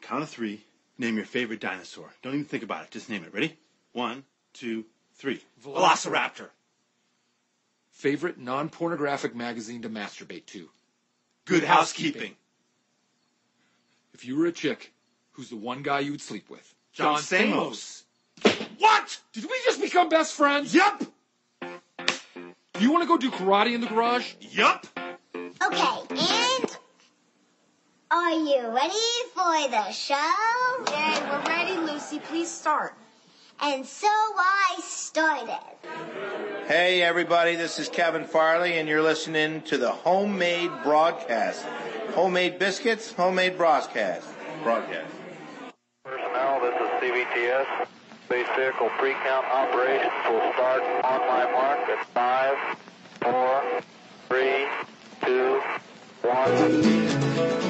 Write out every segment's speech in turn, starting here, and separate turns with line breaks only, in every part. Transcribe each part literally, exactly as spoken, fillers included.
count of three, name your favorite dinosaur. Don't even think about it. Just name it. Ready? One, two, three. Velociraptor.
Favorite non-pornographic magazine to masturbate to.
Good Housekeeping.
If you were a chick, who's the one guy you would sleep with?
John Stamos.
What? Did we just become best friends?
Yup.
You want to go do karate in the garage?
Yup.
Okay, and are you ready for the show?
Yay, we're ready, Lucy. Please start.
And so I started.
Hey, everybody, this is Kevin Farley, and you're listening to the Homemade Broadcast. Homemade biscuits, homemade broadcast. Broadcast.
Personnel, this is C B T S. Space vehicle pre-count operations will start on my mark at five, four, three, two, one.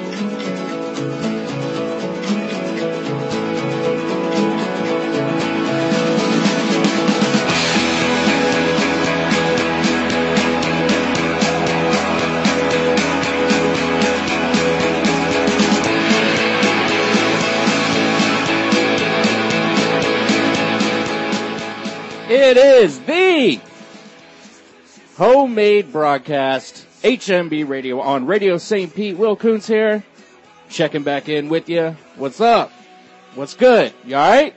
It is the Homemade Broadcast, H M B Radio on Radio Saint Pete. Will Coons here, checking back in with you. What's up? What's good? You alright?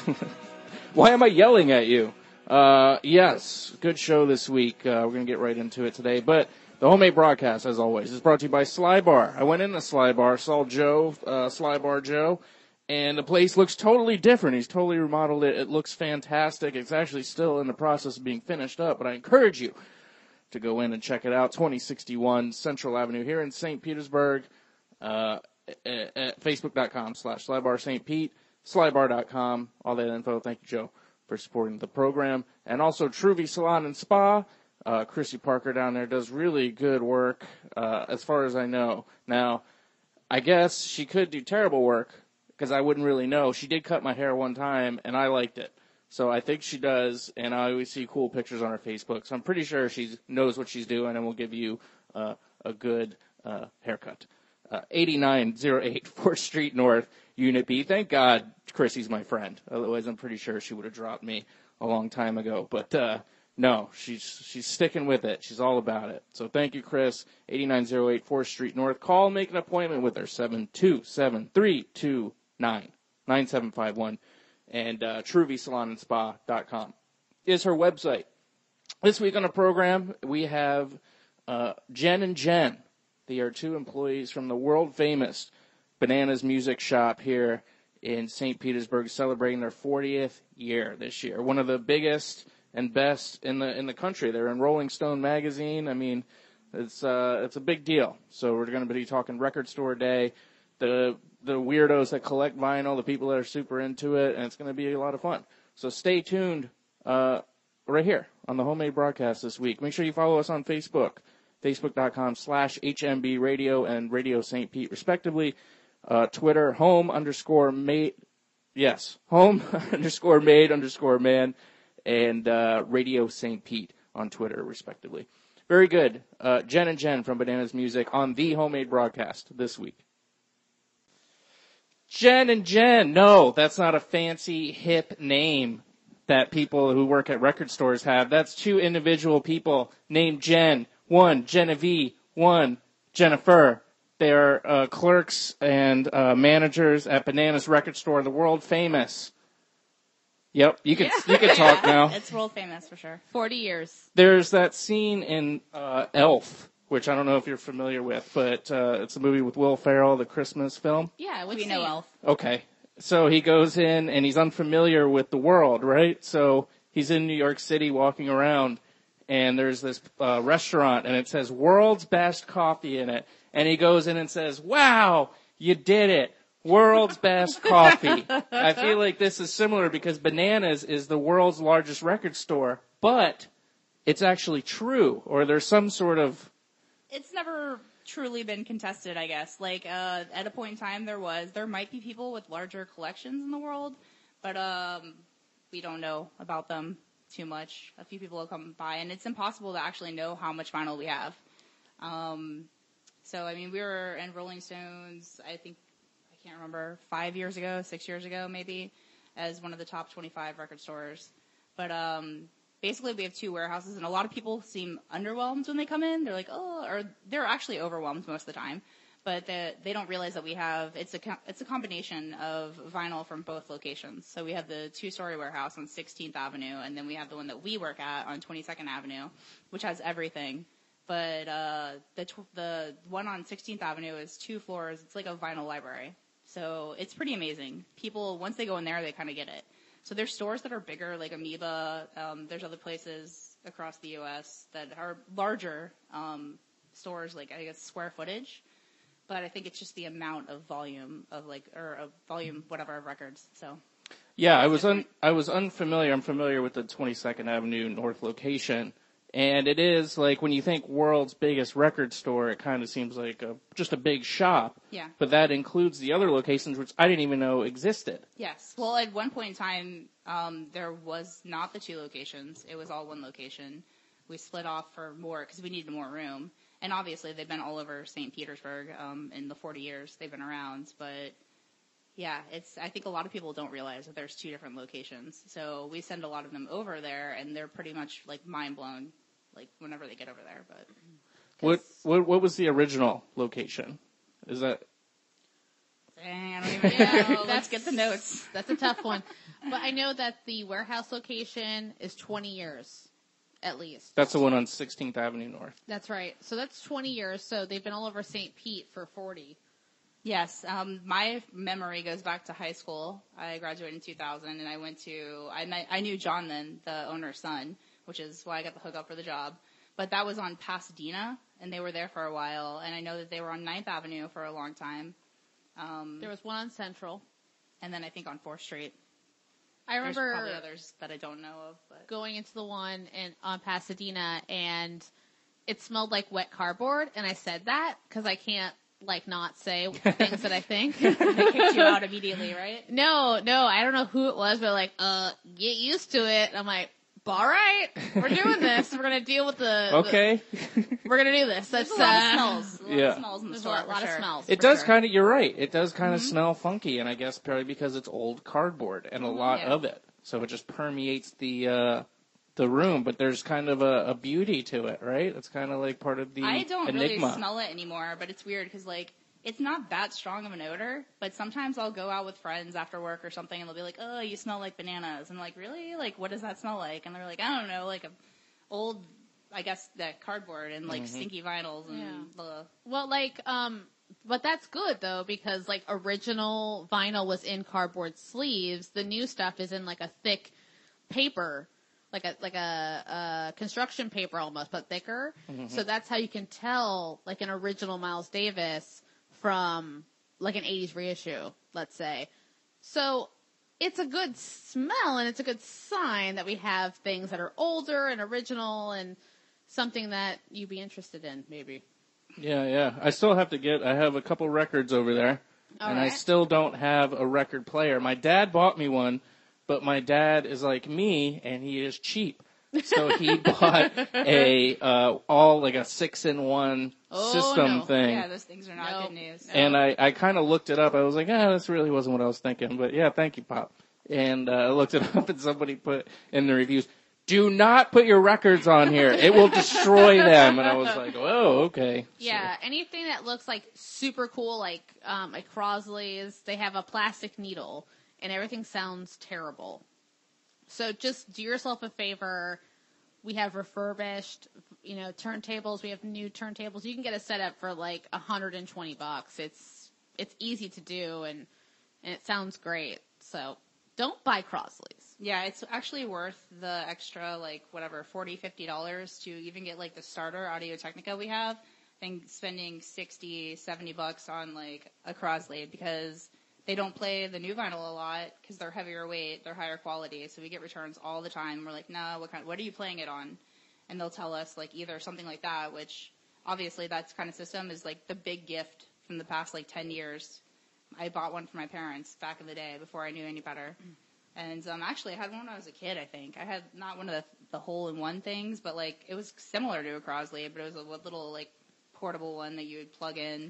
Why am I yelling at you? Uh, yes, good show this week. Uh, we're going to get right into it today. But the Homemade Broadcast, as always, is brought to you by Sly Bar. I went in the Sly Bar, saw Joe, uh, Sly Bar Joe. And the place looks totally different. He's totally remodeled it. It looks fantastic. It's actually still in the process of being finished up, but I encourage you to go in and check it out. twenty sixty-one Central Avenue here in Saint Petersburg. Uh, at, at Facebook.com slash Slybar Saint Pete, Slybar dot com, all that info. Thank you, Joe, for supporting the program. And also Truvy Salon and Spa. Uh, Chrissy Parker down there does really good work, uh, as far as I know. Now, I guess she could do terrible work, because I wouldn't really know. She did cut my hair one time, and I liked it. So I think she does, and I always see cool pictures on her Facebook. So I'm pretty sure she knows what she's doing and will give you uh, a good uh, haircut. Uh, eighty-nine oh eight fourth Street North, Unit B. Thank God Chrissy's my friend. Otherwise, I'm pretty sure she would have dropped me a long time ago. But uh, no, she's she's sticking with it. She's all about it. So thank you, Chris. eighty-nine oh eight fourth Street North. Call, make an appointment with her. seven two seven, three two nine nine seven five one, and uh, Truvy Salon and Spa dot com is her website. This week on the program, we have uh, Jen and Jen. They are two employees from the world-famous Bananas Music Shop here in Saint Petersburg, celebrating their fortieth year this year. One of the biggest and best in the in the country. They're in Rolling Stone magazine. I mean, it's uh, it's a big deal. So we're going to be talking Record Store Day, the the weirdos that collect vinyl, the people that are super into it, and it's going to be a lot of fun. So stay tuned uh, right here on the Homemade Broadcast this week. Make sure you follow us on Facebook, Facebook.com slash HMB Radio and Radio Saint Pete, respectively. Uh, Twitter, home underscore made, yes, home underscore made underscore man, and uh, Radio Saint Pete on Twitter, respectively. Very good. Uh, Jen and Jen from Bananas Music on the Homemade Broadcast this week. Jen and Jen. No, that's not a fancy, hip name that people who work at record stores have. That's two individual people named Jen. One, Genevieve. One, Jennifer. They're uh, clerks and uh, managers at Bananas Record Store, the world famous. Yep, you can
yeah.
you can talk now.
It's world famous for sure. Forty years.
There's that scene in uh, Elf, which I don't know if you're familiar with, but uh, it's a movie with Will Ferrell, the Christmas film.
Yeah, we know Elf.
Okay. So he goes in, and he's unfamiliar with the world, right? So he's in New York City walking around, and there's this uh, restaurant, and it says World's Best Coffee in it. And he goes in and says, wow, you did it. World's Best Coffee. I feel like this is similar because Bananas is the world's largest record store, but it's actually true, or there's some sort of...
It's never truly been contested, I guess. Like, uh, at a point in time there was. There might be people with larger collections in the world, but um, we don't know about them too much. A few people will come by, and it's impossible to actually know how much vinyl we have. Um, so, I mean, we were in Rolling Stones, I think, I I can't remember, five years ago, six years ago maybe, as one of the top twenty-five record stores. But um, basically we have two warehouses, and a lot of people seem underwhelmed when they come in. They're like, oh, or they're actually overwhelmed most of the time. But they, they don't realize that we have, it's a, it's a combination of vinyl from both locations. So we have the two-story warehouse on sixteenth Avenue, and then we have the one that we work at on twenty-second Avenue, which has everything. But uh, the tw- the one on sixteenth Avenue is two floors. It's like a vinyl library. So it's pretty amazing. People, once they go in there, they kind of get it. So there's stores that are bigger, like Amoeba. Um, there's other places across the U S that are larger um, stores, like I guess square footage. But I think it's just the amount of volume of like, or of volume, whatever, of records. So.
Yeah, I was un, I was unfamiliar. I'm familiar with the twenty-second Avenue North location. And it is, like, when you think world's biggest record store, it kind of seems like a, just a big shop.
Yeah.
But that includes the other locations, which I didn't even know existed.
Yes. Well, at one point in time, um, there was not the two locations. It was all one location. We split off for more because we needed more room. And obviously, they've been all over Saint Petersburg um, in the forty years they've been around. But, yeah, it's. I think a lot of people don't realize that there's two different locations. So we send a lot of them over there, and they're pretty much, like, mind-blown, like, whenever they get over there. But
what, what what was the original location? Is that...
Dang, I don't even
Yeah,
know. Let's
that's-
get the notes.
That's a tough one. But I know that the warehouse location is twenty years, at least.
That's the one on sixteenth Avenue North.
That's right. So that's twenty years. So they've been all over Saint Pete for forty.
Yes, um, my memory goes back to high school. I graduated in two thousand, and I went to, I, met, I knew John then, the owner's son, which is why I got the hookup for the job. But that was on Pasadena, and they were there for a while, and I know that they were on ninth Avenue for a long time. Um,
There was one on Central.
and then I think on fourth Street.
I
There's
remember
probably others that I don't know of. But
going into the one in, on Pasadena, and it smelled like wet cardboard, and I said that because I can't, like, not say things that I think.
they kicked you out immediately, right?
No, no, I don't know who it was, but like, uh, get used to it. I'm like, all right, we're doing this. We're gonna deal with the.
Okay.
The, we're gonna do this. That's
There's a lot
uh,
of smells. A lot
yeah.
of smells in the
There's a
store.
lot,
for
lot
sure.
of smells.
It
for
does
sure.
kind of, you're right. It does kind of
Mm-hmm.
smell funky, and I guess probably because it's old cardboard and a lot
Yeah.
of it. So it just permeates the uh, the room, but there's kind of a, a beauty to it, right? It's kind of like part of the
I don't
enigma.
really smell it anymore, but it's weird because, like, it's not that strong of an odor, but sometimes I'll go out with friends after work or something, and they'll be like, oh, you smell like bananas. And I'm like, really? Like, what does that smell like? And they're like, I don't know, like a old, I guess, that cardboard and, like,
Mm-hmm.
stinky vinyls and
Yeah.
blah.
Well, like, um, but that's good though because like original vinyl was in cardboard sleeves. The new stuff is in like a thick paper, like a like a, a construction paper almost, but thicker. So that's how you can tell like an original Miles Davis from like an eighties reissue, let's say. So it's a good smell and it's a good sign that we have things that are older and original and something that you'd be interested in, maybe.
Yeah, yeah. I still have to get, I have a couple records over there,
All
and I
right.
still don't have a record player. My dad bought me one, but my dad is like me, and he is cheap. So he bought a, uh, all like a six-in-one
Oh,
system
no.
thing.
Yeah, those things are not
No.
good news.
And I, I kind of looked it up. I was like, ah, this really wasn't what I was thinking. But yeah, thank you, Pop. And uh, I looked it up, and somebody put in the reviews, do not put your records on here. It will destroy them. And I was like, oh, okay.
Yeah, anything that looks like super cool, like um, like Crosley's, they have a plastic needle, and everything sounds terrible. So just do yourself a favor. We have refurbished, you know, turntables. We have new turntables. You can get a setup for like a hundred and twenty bucks. It's it's easy to do, and and it sounds great. So don't buy Crosley's.
Yeah, it's actually worth the extra, like, whatever, forty dollars, fifty dollars to even get, like, the starter Audio-Technica we have than spending sixty, seventy bucks on, like, a Crosley because they don't play the new vinyl a lot because they're heavier weight, they're higher quality, so we get returns all the time. We're like, no, what kind, what are you playing it on? And they'll tell us, like, either something like that, which obviously that kind of system is, like, the big gift from the past, like, ten years. I bought one for my parents back in the day before I knew any better. And um, actually, I had one when I was a kid, I think. I had not one of the, the hole-in-one things, but, like, it was similar to a Crosley, but it was a little, like, portable one that you would plug in.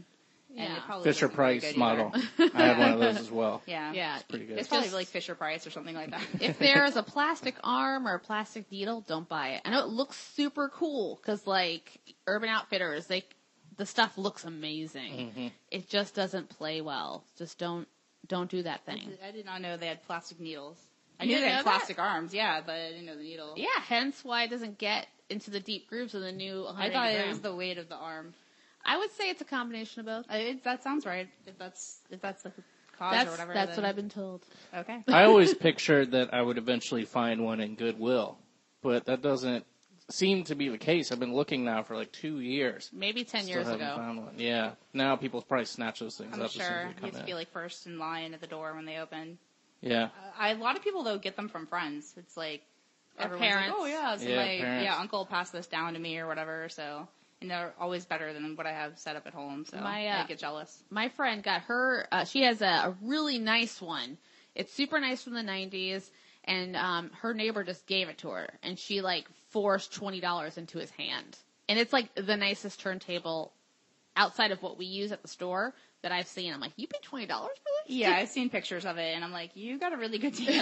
And
Yeah.
it probably
Fisher
wasn't very
Price
good
model.
either.
I had one of those as well.
Yeah.
Yeah.
It's pretty good.
It's probably
Just-
like Fisher Price or something like that.
If there's a plastic arm or a plastic needle, don't buy it. I know it looks super cool because, like, Urban Outfitters, they the stuff looks amazing.
Mm-hmm.
It just doesn't play well. Just don't don't do that thing.
I did not know they had plastic needles. I
You
knew
didn't
they had
know that?
plastic arms, yeah, but I didn't know the needle.
Yeah, hence why it doesn't get into the deep grooves of the new one
I
hundred
thought
gram.
it was the weight of the arm.
I would say it's a combination of both.
I, it, that sounds right. If that's if that's the cause
That's
or whatever.
that's
then-
what I've been told.
Okay.
I always pictured that I would eventually find one in Goodwill, but that doesn't seem to be the case. I've been looking now for like two years.
Maybe ten
Still
years
haven't
ago.
found one. Yeah. Now people probably snatch those things
I'm
up as soon
sure
as they
you
come
have to
in.
be like first in line at the door when they open.
Yeah.
Uh, I, a lot of people though get them from friends. It's like
Or
everyone's
parents.
like, oh yeah, so
Yeah,
my
parents.
yeah uncle passed this down to me or whatever. So and they're always better than what I have set up at home. So
My, uh,
I get jealous.
My friend got her, uh, she has a, a really nice one. It's super nice from the nineties, and um, her neighbor just gave it to her, and she, like, forced twenty dollars into his hand. And it's, like, the nicest turntable outside of what we use at the store that I've seen. I'm like, you paid twenty dollars for this?
Yeah, I've seen pictures of it, and I'm like, you got a really good deal.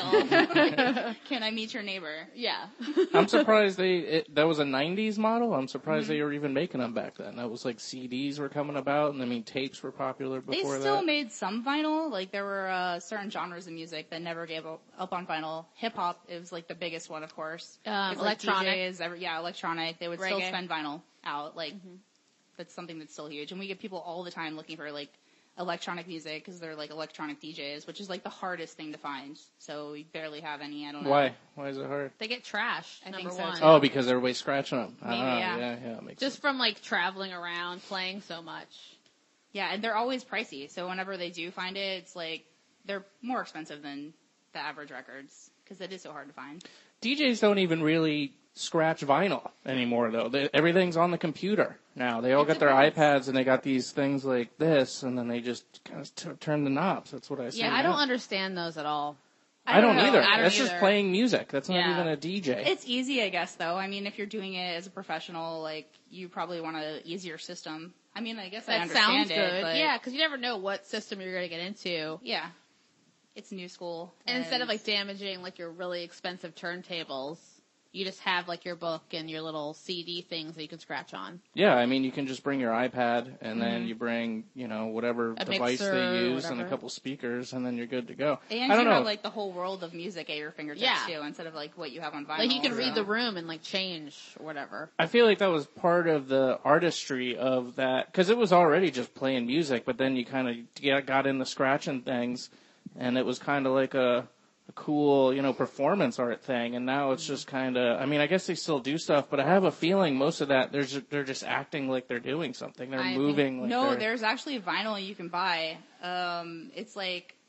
Can I meet your neighbor?
Yeah.
I'm surprised they, it, that was a nineties model. I'm surprised they were even making them back then. That was like C Ds were coming about, and I mean tapes were popular
They
before
still
that.
made some vinyl. Like there were uh, certain genres of music that never gave up, up on vinyl. Hip hop, it was like the biggest one, of course.
Um,
It's like
electronic.
D Js, every, yeah, electronic. They would still
Reggae.
spend vinyl out. Like that's something that's still huge. And we get people all the time looking for like electronic music because they're like electronic D Js, which is like the hardest thing to find. So we barely have any. I don't know
Why? Why is it hard?
They get trashed,
I
number
think so,
one.
too.
Oh, because everybody's scratching them.
Maybe,
ah,
yeah.
yeah, yeah, it makes
Just
sense.
from, like, traveling around, playing so much.
Yeah, and they're always pricey. So whenever they do find it, it's like they're more expensive than the average records because it is so hard to find.
D Js don't even really scratch vinyl anymore, though. They, everything's on the computer now. They all
It
got their
depends.
iPads, and they got these things like this, and then they just kind of t- turn the knobs. That's what I see.
Yeah, I
now.
don't understand those at all.
I don't
know.
either.
I don't
That's just
either.
playing music. That's not
Yeah.
even a D J.
It's easy, I guess, though. I mean, if you're doing it as a professional, like, you probably want an easier system. I mean, I guess I
That
understand
sounds
it,
good.
but
Yeah, because you never know what system you're going to get into.
yeah. It's new school.
And instead of, like, damaging, like, your really expensive turntables, you just have, like, your book and your little C D things that you can scratch on.
Yeah, I mean, you can just bring your iPad, and then you bring, you know, whatever
A
device
mixer
they
or
use, and a
whatever.
couple speakers, and then you're good to go.
And
I
you
don't know.
have, like, the whole world of music at your fingertips,
Yeah.
too, instead of, like, what you have on vinyl.
Like, you can read
so-
the room and, like, change or whatever.
I feel like that was part of the artistry of that, because it was already just playing music, but then you kind of got into scratching things, and it was kind of like a, a cool, you know, performance art thing, and now it's just kind of, I mean, I guess they still do stuff, but I have a feeling most of that, they're just, they're just acting like they're doing something. They're
I think-
moving like
No,
they're...
there's actually vinyl you can buy. Um, it's like,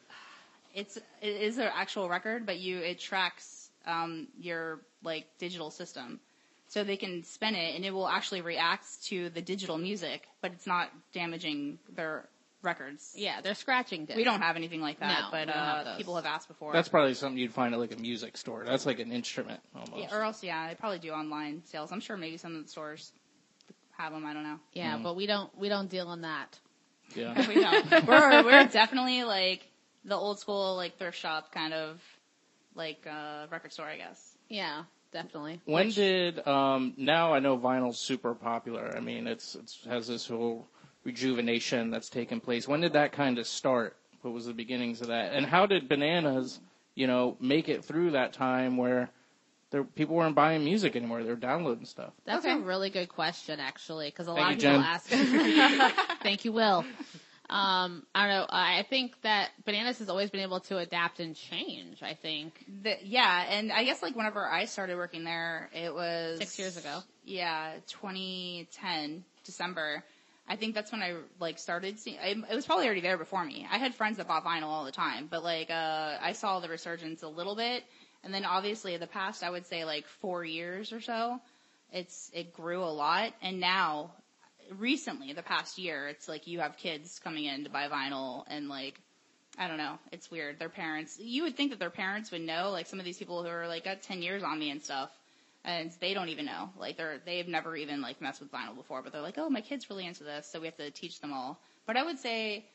it's, it is an actual record, but you, it tracks, um, your, like, digital system. So they can spin it and it will actually react to the digital music, but it's not damaging their records.
Yeah, they're scratching discs.
We don't have anything like that,
No,
but
we don't have
uh,
those.
people have asked before.
That's probably something you'd find at like a music store. That's like an instrument almost.
yeah, or else, yeah, they probably do online sales. I'm sure maybe some of the stores have them. I don't know.
Yeah, but we don't we don't deal in that.
Yeah.
we don't. We're we're definitely like the old school like thrift shop kind of like uh, record store, I guess.
Yeah, definitely.
When
Which-
did um now I know vinyl's super popular. I mean, it's it's has this whole rejuvenation that's taken place. When did that kind of start? What was the beginnings of that? And how did Bananas, you know, make it through that time where there people weren't buying music anymore? They were downloading stuff.
That's
Okay.
a really good question, actually, because a
Thank
lot
you,
of people
Jen.
ask. Thank you, Will. Um, I don't know. I think that Bananas has always been able to adapt and change. I think
The, yeah, and I guess like whenever I started working there, it was
Six years ago.
Yeah, twenty ten December. I think that's when I like started seeing. I, it was probably already there before me. I had friends that bought vinyl all the time, but like uh, I saw the resurgence a little bit, and then obviously the past I would say like four years or so, it's it grew a lot, and now recently the past year, it's like you have kids coming in to buy vinyl and like. I don't know. It's weird. Their parents, you would think that their parents would know, like some of these people who are like got ten years on me and stuff, and they don't even know. Like they're, they've never even like messed with vinyl before, but they're like, oh, my kid's really into this, so we have to teach them all. but I would say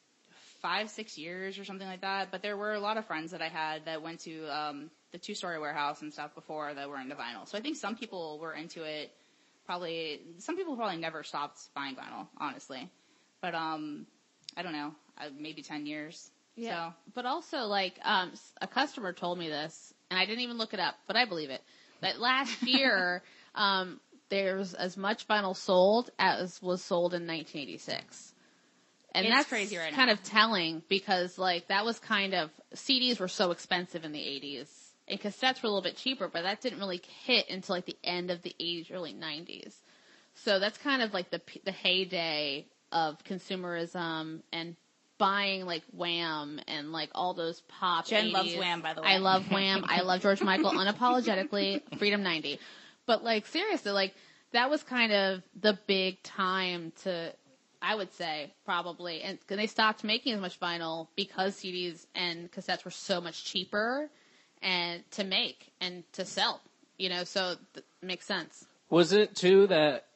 five, six years or something like that. But there were a lot of friends that I had that went to um, the two-story warehouse and stuff before that were into vinyl. So I think some people were into it. Probably some people probably never stopped buying vinyl, honestly. But um, I don't know, uh, maybe ten years.
Yeah.
So.
But also, like, um, a customer told me this, and I didn't even look it up, but I believe it. That last year, um, there's as much vinyl sold as was sold in nineteen eighty-six. And
It's
that's
crazy right now.
kind of telling because, like, that was kind of, C Ds were so expensive in the eighties. And cassettes were a little bit cheaper, but that didn't really hit until, like, the end of the eighties, early nineties. So that's kind of, like, the the heyday of consumerism and buying, like, Wham and, like, all those pop
Jen
eighties.
loves Wham, by the way.
I love Wham. I love George Michael unapologetically. Freedom ninety. But, like, seriously, like, that was kind of the big time to, I would say, probably. And they stopped making as much vinyl because C Ds and cassettes were so much cheaper and to make and to sell, you know, so it makes sense.
Was it, too, that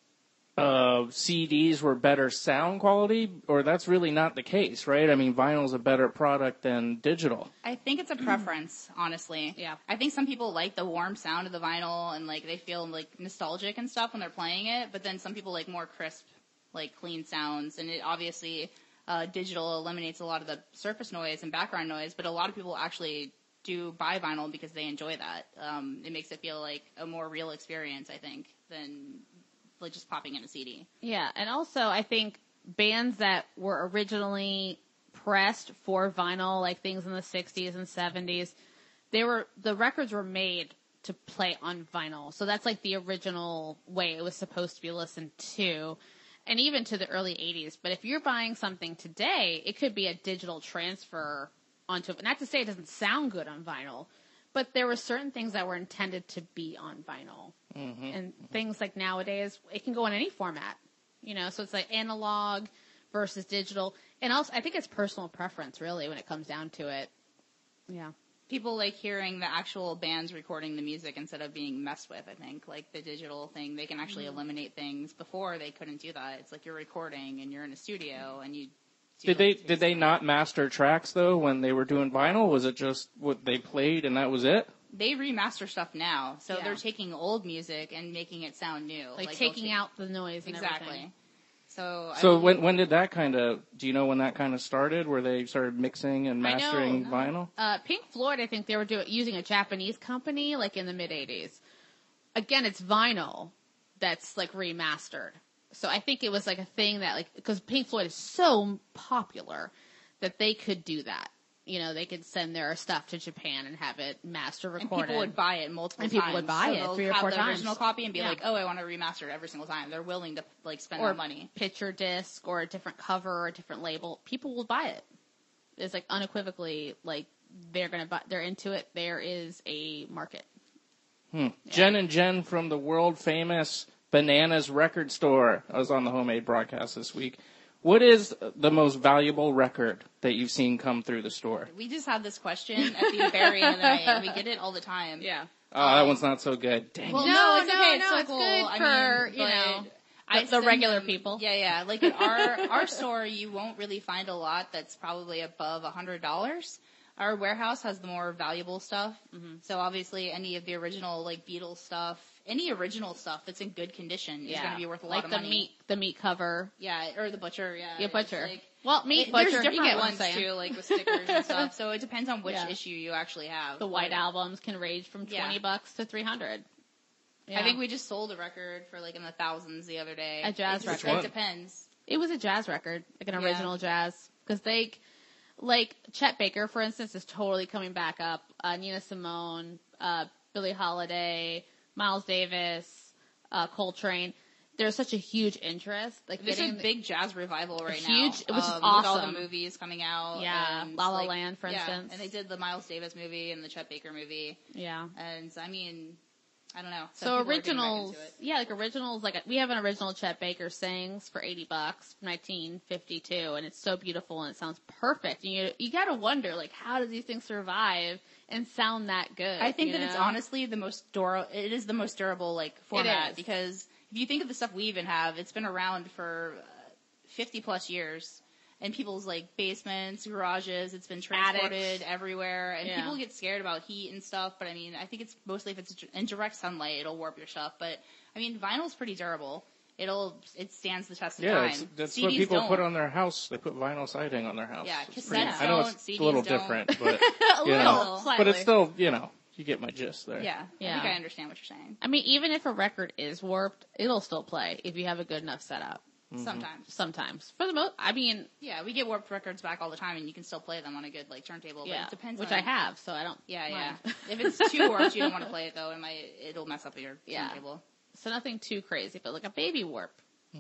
uh, C Ds were better sound quality? Or that's really not the case, right? I mean, vinyl's a better product than digital.
I think it's a preference, honestly.
Yeah.
I think some people like the warm sound of the vinyl and, like, they feel, like, nostalgic and stuff when they're playing it, but then some people like more crisp, like, clean sounds, and it obviously, uh, digital eliminates a lot of the surface noise and background noise, but a lot of people actually do buy vinyl because they enjoy that. Um, it makes it feel like a more real experience, I think, than like just popping in a C D.
Yeah, and also I think bands that were originally pressed for vinyl, like things in the sixties and seventies, they were the records were made to play on vinyl. So that's like the original way it was supposed to be listened to, and even to the early eighties. But if you're buying something today, it could be a digital transfer onto it. Not to say it doesn't sound good on vinyl, but there were certain things that were intended to be on vinyl. Mm-hmm. And things like nowadays, it can go in any format, you know, so it's like analog versus digital. And also, I think it's personal preference, really, when it comes down to it. Yeah.
People like hearing the actual bands recording the music instead of being messed with, I think. Like the digital thing, they can actually mm-hmm. eliminate things. Before, they couldn't do that. It's like you're recording and you're in a studio and you
Did they did they not master tracks though when they were doing vinyl? Was it just what they played and that was it?
They remaster stuff now, so
Yeah.
they're taking old music and making it sound new,
Like,
like
taking
take,
out the noise and
exactly.
everything.
So
So
I,
when when did that kind of? Do you know when that kind of started? Where they started mixing and mastering
I know,
vinyl?
Uh, Pink Floyd, I think they were doing using a Japanese company, like in the mid eighties. Again, it's vinyl that's like remastered. So I think it was like a thing that like because Pink Floyd is so popular that they could do that. You know, they could send their stuff to Japan and have it master recorded.
and people would buy it multiple
And
times.
people would buy
so
it
they'll
three or
have
four
the
times.
original copy and be
Yeah.
like, oh, I want to remaster it every single time. They're willing to like spend
or
that money.
picture disc or a different cover or a different label. People will buy it. It's like unequivocally like they're gonna buy. They're into it. There is a market.
Hmm. Jen and Jen from the world famous Bananas record store. I was on the Homemade broadcast this week. What is the most valuable record that you've seen come through the store?
We just had this question at the very end of the night, and we get it all the time.
Yeah.
Oh, that one's not so good. Dang.
Well,
No,
no, it's
no,
okay. It's
no,
so
it's
cool.
good
I
for,
mean,
you know,
but I
the
send
regular
them-
people.
Yeah, yeah. Like at our our store, you won't really find a lot that's probably above a hundred dollars. Our warehouse has the more valuable stuff. Mm-hmm. So obviously, any of the original like Beatles stuff, any original stuff that's in good condition is
Yeah.
going to be worth a lot
like
of
the
money.
meat, the meat cover.
Yeah, or the butcher. Yeah,
Yeah,
it's
butcher.
like-
Well, meat
it-
butcher.
There's
you
different
get what I'm
ones
saying.
too, like with stickers and stuff. So it depends on which
Yeah.
issue you actually have.
The white
But
albums can range from
Yeah.
twenty bucks to three hundred.
I think we just sold a record for like in the thousands the other day.
A jazz
it just,
record.
It depends.
It was a jazz record, like an
Yeah.
original jazz, because they, like Chet Baker, for instance, is totally coming back up. Uh, Nina Simone, uh, Billie Holiday, Miles Davis, uh, Coltrane. There's such a huge interest. Like
There's
getting
a big jazz revival right
huge-
now.
which is
um, With all the
awesome.
movies coming out.
Yeah,
and,
La La
like,
Land, for
yeah,
instance.
And they did the Miles Davis movie and the Chet Baker movie.
yeah.
And I mean, I don't know. Some
So
people are getting back
originals,
into it.
yeah, like originals, like we have an original Chet Baker Sings for eighty bucks, nineteen fifty-two, and it's so beautiful and it sounds perfect. And you you gotta wonder, like, how do these things survive and sound that good?
I think
you
that it's
know?
honestly the most dur- it is the most durable like format
is.
because if you think of the stuff we even have, it's been around for uh, fifty plus years. in people's like basements, garages. It's been transported
Attics.
everywhere, and
Yeah.
people get scared about heat and stuff. But I mean, I think it's mostly if it's in direct sunlight, it'll warp your stuff. But I mean, vinyl's pretty durable. It'll it stands the test of
Yeah,
time.
it's, that's
C Ds
what people
don't.
put on their house. They put vinyl siding on their house.
Yeah,
It's
cassettes
pretty-
don't.
I know it's
C Ds
a little
don't.
different, but
A
you
little,
know,
slightly.
but it's still, you know, you get my gist there.
Yeah,
Yeah.
I think I understand what you're saying.
I mean, even if a record is warped, it'll still play if you have a good enough setup.
Mm-hmm.
Sometimes.
Sometimes, for the most, I mean,
Yeah, we get warped records back all the time, and you can still play them on a good like turntable.
yeah,
But it depends.
which
on,
I have, so I don't.
Yeah,
mind.
yeah. If it's too warped, you don't want to play it though. It might it'll mess up your
Yeah.
turntable.
So nothing too crazy, but like a baby warp.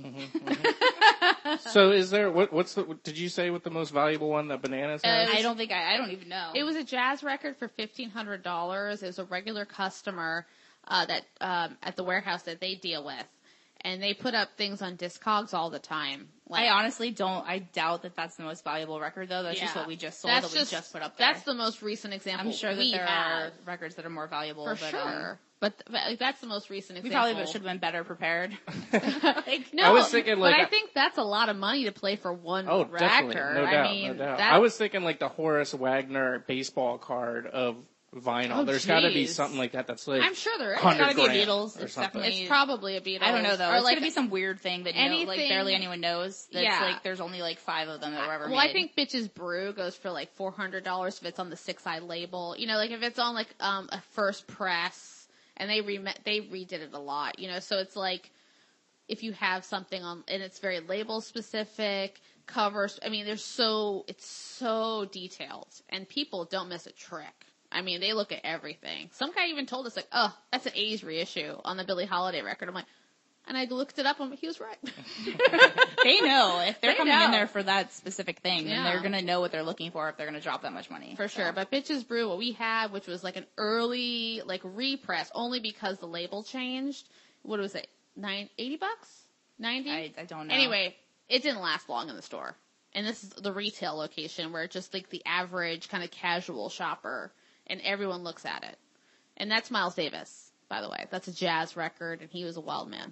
So is there what? What's the? Did you say what the most valuable one that Bananas has?
Uh,
I don't think I. I don't even know.
It was a jazz record for fifteen hundred dollars. It was a regular customer uh, that um, at the warehouse that they deal with, and they put up things on Discogs all the time. Like,
I honestly don't. I doubt that that's the most valuable record though. That's just
Yeah.
what we just sold.
That's
that we just put up.
That's
there.
the most recent example.
I'm sure that
we
there
have,
are records that are more valuable.
for
but,
sure.
Um,
but, but like, that's the most recent
we
example.
probably should have been better prepared.
Like, no,
I was thinking, like,
but I
I-
think that's a lot of money to play for one
Oh,
record.
definitely, no doubt,
I mean,
no doubt.
that-
I was thinking like the Horace Wagner baseball card of vinyl.
Oh,
There's got to be
geez.
something like that. That's like
I'm sure there is.
It's
one
gotta
hundred
be a
grand
Beatles.
or
It's
something.
definitely-
It's probably a Beatles.
I don't know though.
Or
It's
like
gonna be some weird thing that you know, like
anything-
barely anyone knows. That's
Yeah.
like there's only like five of them that were ever
Well,
made.
I think Bitches Brew goes for like four hundred dollars if it's on the six eye label. You know, like if it's on like um a first press and they re they redid it a lot. You know, so it's like if you have something on and it's very label specific covers. I mean, there's so it's so detailed and people don't miss a trick. I mean, they look at everything. Some guy even told us like, oh, that's an eighties reissue on the Billie Holiday record. I'm like, and I looked it up and he was right.
they know if they're
They
coming
know.
in there for that specific thing, then
Yeah.
they're gonna know what they're looking for if they're gonna drop that much money.
For sure. But Bitches Brew, what we had, which was like an early, like, repress, only because the label changed. What was it? Nine, eighty bucks? ninety?
I, I don't know.
Anyway, it didn't last long in the store. And this is the retail location where just like the average kind of casual shopper and everyone looks at it. And that's Miles Davis, by the way. That's a jazz record and he was a wild man.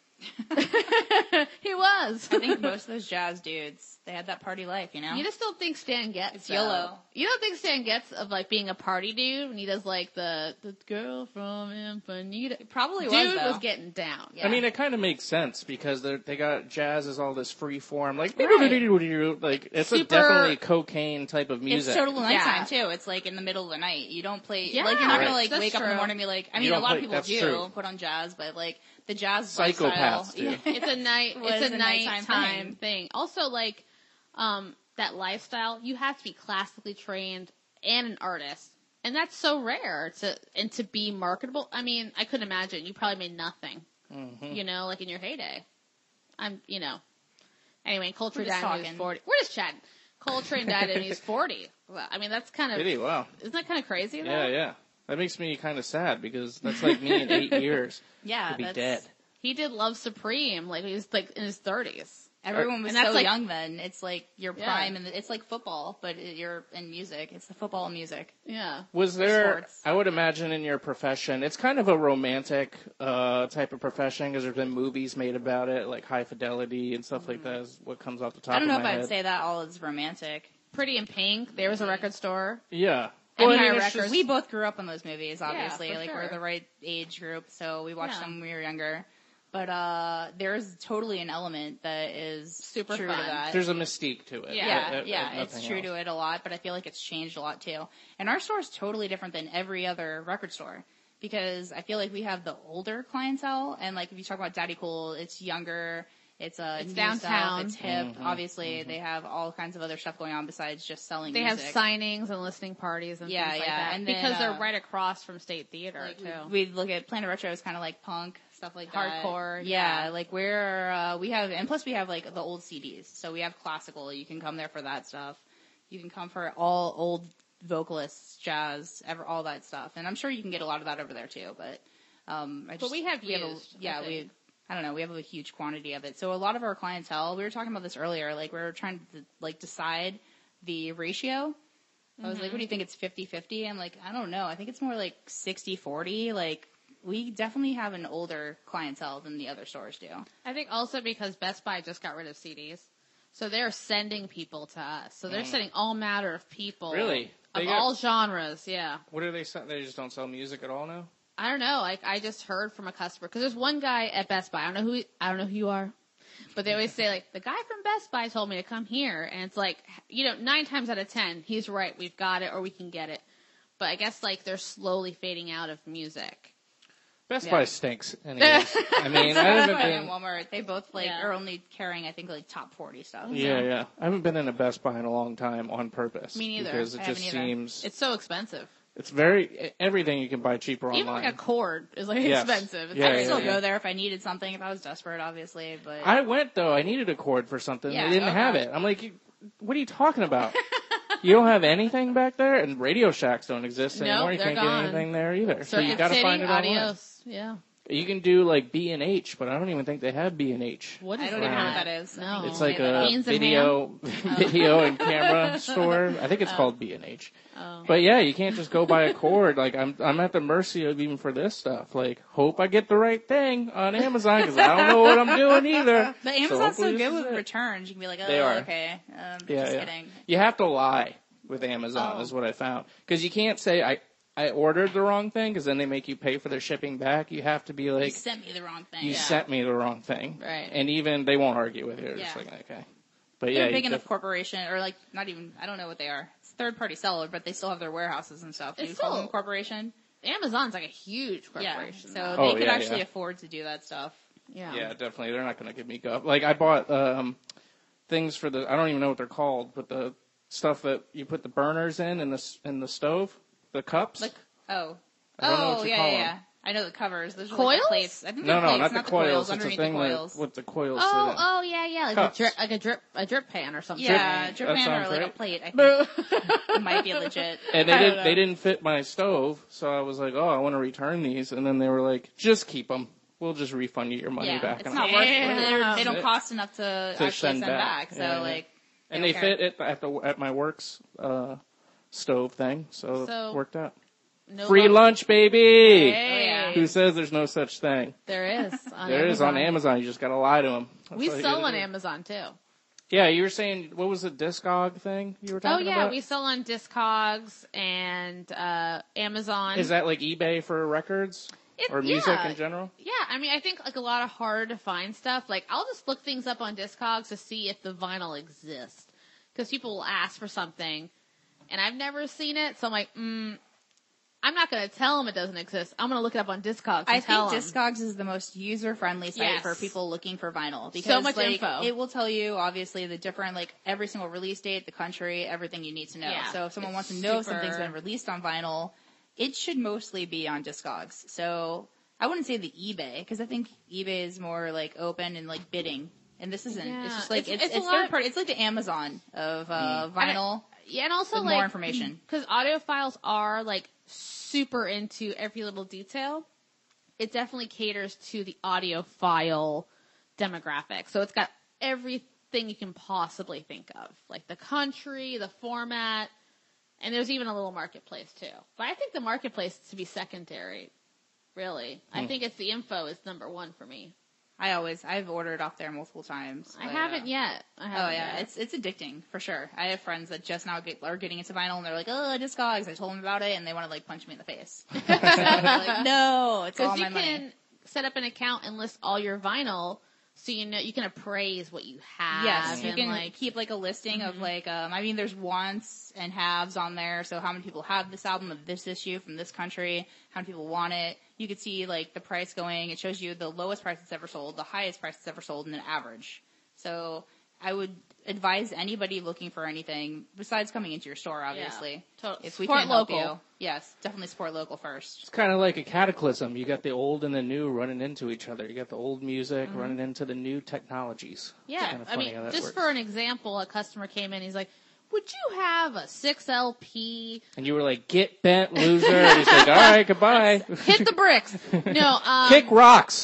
He was.
I think most of those jazz dudes, they had that party life, you know?
You just don't think Stan gets
It's
though.
YOLO.
You don't think Stan gets of like being a party dude when he does like the the girl from Infinita.
It probably
Dude
was, though.
was getting down.
Yeah.
I mean, it kind of makes sense because they they got jazz as all this free form, like
Right.
like it's
Super-
a definitely cocaine type of music.
It's total nighttime
Yeah.
too. It's like in the middle of the night. You don't play
Yeah,
like you're not
Right.
gonna like
that's
wake up in the
true.
morning and be like. I
You
mean, a
don't
lot
play-
of people
that's
do
true.
put on jazz, but like the jazz
Psychopaths
lifestyle,
do.
yeah.
It's a night.
Was
It's a
a nighttime
nighttime
thing.
thing. Also, like um, that lifestyle, you have to be classically trained and an artist, and that's so rare to and to be marketable. I mean, I couldn't imagine. You probably made nothing.
Mhm.
You know, like in your heyday. I'm, you know. Anyway, Coltrane
We're just
died when he was
talking.
forty. We're just chatting. Coltrane died when he was forty. Well, I mean, that's kind of
Did he? Wow.
isn't that kind of crazy? Though?
Yeah, yeah. That makes me kind of sad because that's like me in eight years
Yeah,
to be
that's,
dead.
He did Love Supreme, like he was like in his thirties.
Everyone was
And that's
so
like-
young then. It's like your
Yeah.
prime, and it's like football, but it- you're in music. It's the football and music.
Yeah.
Was there?
sports.
I would imagine in your profession, it's kind of a romantic uh, type of profession because there's been movies made about it, like High Fidelity and stuff like that. Is what comes off the top.
I don't know
of
if
my
I'd
head.
say that all is romantic.
Pretty in Pink. There was a record store.
Yeah.
Empire
Well, I mean, it's
Records.
just-
We both grew up on those movies, obviously.
for
like
sure.
we're the right age group, so we watched
Yeah.
them when we were younger. But uh there's totally an element that is
Super
true
fun.
to that.
There's a mystique to it.
Yeah,
if- if
yeah, it's
nothing
true
else.
to it a lot, but I feel like it's changed a lot too. And our store is totally different than every other record store because I feel like we have the older clientele, and like if you talk about Daddy Cool, it's younger, it's uh,
It's
new
downtown.
stuff, it's hip.
Mhm,
Obviously, they have all kinds of other stuff going on besides just selling.
They
music.
have signings and listening parties and
Yeah,
things like
yeah,
that.
and then,
because they're
uh,
right across from State Theater
Like,
too.
we, we look at Planet Retro as kind of like punk stuff like that.
Hardcore,
Yeah,
yeah.
like we're uh, we have, and plus we have like the old C Ds, so we have classical. You can come there for that stuff. You can come for all old vocalists, jazz, ever all that stuff, and I'm sure you can get a lot of that over there too. But um, I just,
But we have
we have a,
used, I
yeah, we.
think.
I don't know. We have a huge quantity of it. So a lot of our clientele, we were talking about this earlier, like we were trying to like decide the ratio. I was like,
Mm-hmm.
what do you think? It's fifty-fifty? I'm like, I don't know. I think it's more like sixty-forty. Like we definitely have an older clientele than the other stores do.
I think also because Best Buy just got rid of C Ds. So they're sending people to us. So they're sending all matter of people.
Really?
Of
They got-
all genres, yeah.
What do they sell? They just don't sell music at all now?
I don't know. Like I just heard from a customer because there's one guy at Best Buy. I don't know who he, I don't know who you are, but they always say like the guy from Best Buy told me to come here, and it's like you know nine times out of ten he's right. We've got it or we can get it, but I guess like they're slowly fading out of music.
Best
Yeah.
Buy stinks. Anyways. I mean, I haven't
Best Buy
been.
and Walmart, they both like
Yeah.
are only carrying, I think, like top forty stuff.
Yeah, yeah. I haven't been in a Best Buy in a long time on purpose.
Me neither.
Because it
I
just
haven't either.
seems
It's so expensive.
it's very everything you can buy cheaper
Even
online.
like a cord is like
Yes.
expensive. It's
Yeah,
I
like,
could
yeah,
still
yeah.
go there if I needed something, if I was desperate, obviously. But
I went though. I needed a cord for something.
Yeah,
they didn't
okay.
have it. I'm like, "You- what are you talking about? You don't have anything back there, and Radio Shacks don't exist
Nope,
anymore. You
they're
can't
gone.
get anything there either. So you
Circuit
got to
City,
find it online.
adios. Yeah.
You can do like B and H, but I don't even think they have B and H.
What is
I don't
that?
even know what that is.
No.
It's
Oh,
like
made that
a
up.
Beans and
video, video and camera store. I think it's called B and H. But yeah, you can't just go buy a cord. Like I'm, I'm at the mercy of even for this stuff. Like, hope I get the right thing on Amazon because I don't know what I'm doing either.
But
So
Amazon's so,
hopefully this
good
is
with
it.
returns. You can be like, oh,
They are.
okay. Um,
Yeah,
just
yeah.
kidding.
You have to lie with Amazon
Oh.
is what I found. Because you can't say I, I ordered the wrong thing because then they make you pay for their shipping back. You have to be
You
like,
sent me the wrong thing.
you
yeah.
sent me the wrong thing.
Right.
And even they won't argue with you. They're just
Yeah.
like, okay. But
They're
yeah,
a big
you
enough
def-
corporation, or like not even. I don't know what they are. It's third party seller, but they still have their warehouses and stuff. Do
It's
you call them a
still-
corporation?
Amazon's like a huge
Yeah.
corporation.
So
now.
Oh,
they could
yeah,
actually
yeah.
afford to do that stuff.
yeah.
Yeah, definitely. They're not going to give me guff. Like I bought um, things for the. I don't even know what they're called, but the stuff that you put the burners in in the s- in the stove, the cups.
Like, oh,
I don't know
oh,
what you
yeah,
call
yeah,
them.
yeah. I know the covers. Those are
Coils?
like the plates. I think
no,
they're
no,
plates,
not the coils. It's a
underneath
thing
the
that,
coils.
with the coils.
Oh,
sit in.
oh yeah, yeah, like a
Cups.
drip, like a drip, a drip pan or something.
yeah,
Drip-
drip
that
pan or
sounds
like
right.
a plate. I think it might be legit.
And they
I don't
didn't.
know.
They didn't fit my stove, so I was like, "Oh, I want to return these." And then they were like, "Just keep them. We'll just refund you your money
Yeah,
back."
it's
And
not
I'm
worth
like,
it. They're- They
That's
don't
it.
cost enough to, actually
send
send
back.
back. So
Yeah, yeah.
like,
And
they
they
don't
fit it at the at my works uh, stove thing, so,
So-
it worked out.
No
Free
love-
lunch, baby.
Hey.
Who says there's no such thing?
There is. On
There is on
Amazon.
Amazon. You just gotta lie to them.
We sell on Amazon too.
Yeah, you were saying what was the Discog thing you were
Oh
talking
yeah,
about?
we sell on Discogs and uh, Amazon.
Is that like eBay for records
It-
or music
yeah.
in general?
Yeah, I mean, I think like a lot of hard to find stuff. Like, I'll just look things up on Discogs to see if the vinyl exists, because people will ask for something, and I've never seen it. So I'm like, mm, I'm not going to tell them it doesn't exist. I'm going to look it up on Discogs. And
I
tell
think
'em.
Discogs is the most user-friendly site
Yes.
for people looking for vinyl. Because,
So much
like,
info.
It will tell you, obviously, the different, like, every single release date, the country, everything you need to know.
Yeah.
So if someone
It's
wants to know if
super-
something's been released on vinyl, it should mostly be on Discogs. So I wouldn't say the eBay, because I think eBay is more, like, open and, like, bidding. And this isn't.
Yeah.
It's just, like,
It's-
it's,
it's
it's,
a lot-
third party. It's like the Amazon of uh, vinyl.
Yeah, and also
with
like
more information.
because audiophiles are like super into every little detail. It definitely caters to the audiophile demographic. So it's got everything you can possibly think of, like the country, the format, and there's even a little marketplace too. But I think the marketplace is to be secondary. Really, I
Hmm.
think it's the info is number one for me.
I always, I've ordered off there multiple times.
I
but,
haven't
uh,
yet. I
Oh
haven't
yeah,
yet.
it's it's addicting for sure. I have friends that just now get, are getting into vinyl and they're like, "Oh, Discogs." I told them about it and they want to like punch me in the face. They're like, no, it's all
Because
my
you
money.
can set up an account and list all your vinyl, so you know you can appraise what you have.
Yes, you
and,
can
like
keep like a listing of like, um, I mean, there's wants and haves on there. So how many people have this album of this issue from this country? How many people want it? You could see like the price going. It shows you the lowest price it's ever sold, the highest price it's ever sold, and then average. So I would advise anybody looking for anything besides coming into your store, obviously.
To-
If we
support
can help
local.
you, yes, definitely support local first.
It's kind of like a cataclysm. You got the old and the new running into each other. You got the old music
Mm-hmm.
running into the new technologies. It's
yeah.
kinda
I
funny
mean,
how that
just
works.
for an example, a customer came in. He's like, "Would you have a six L P?
And you were like, "Get bent, loser." And he's like, "All right, goodbye."
Hit the bricks." No, um,
Kick rocks.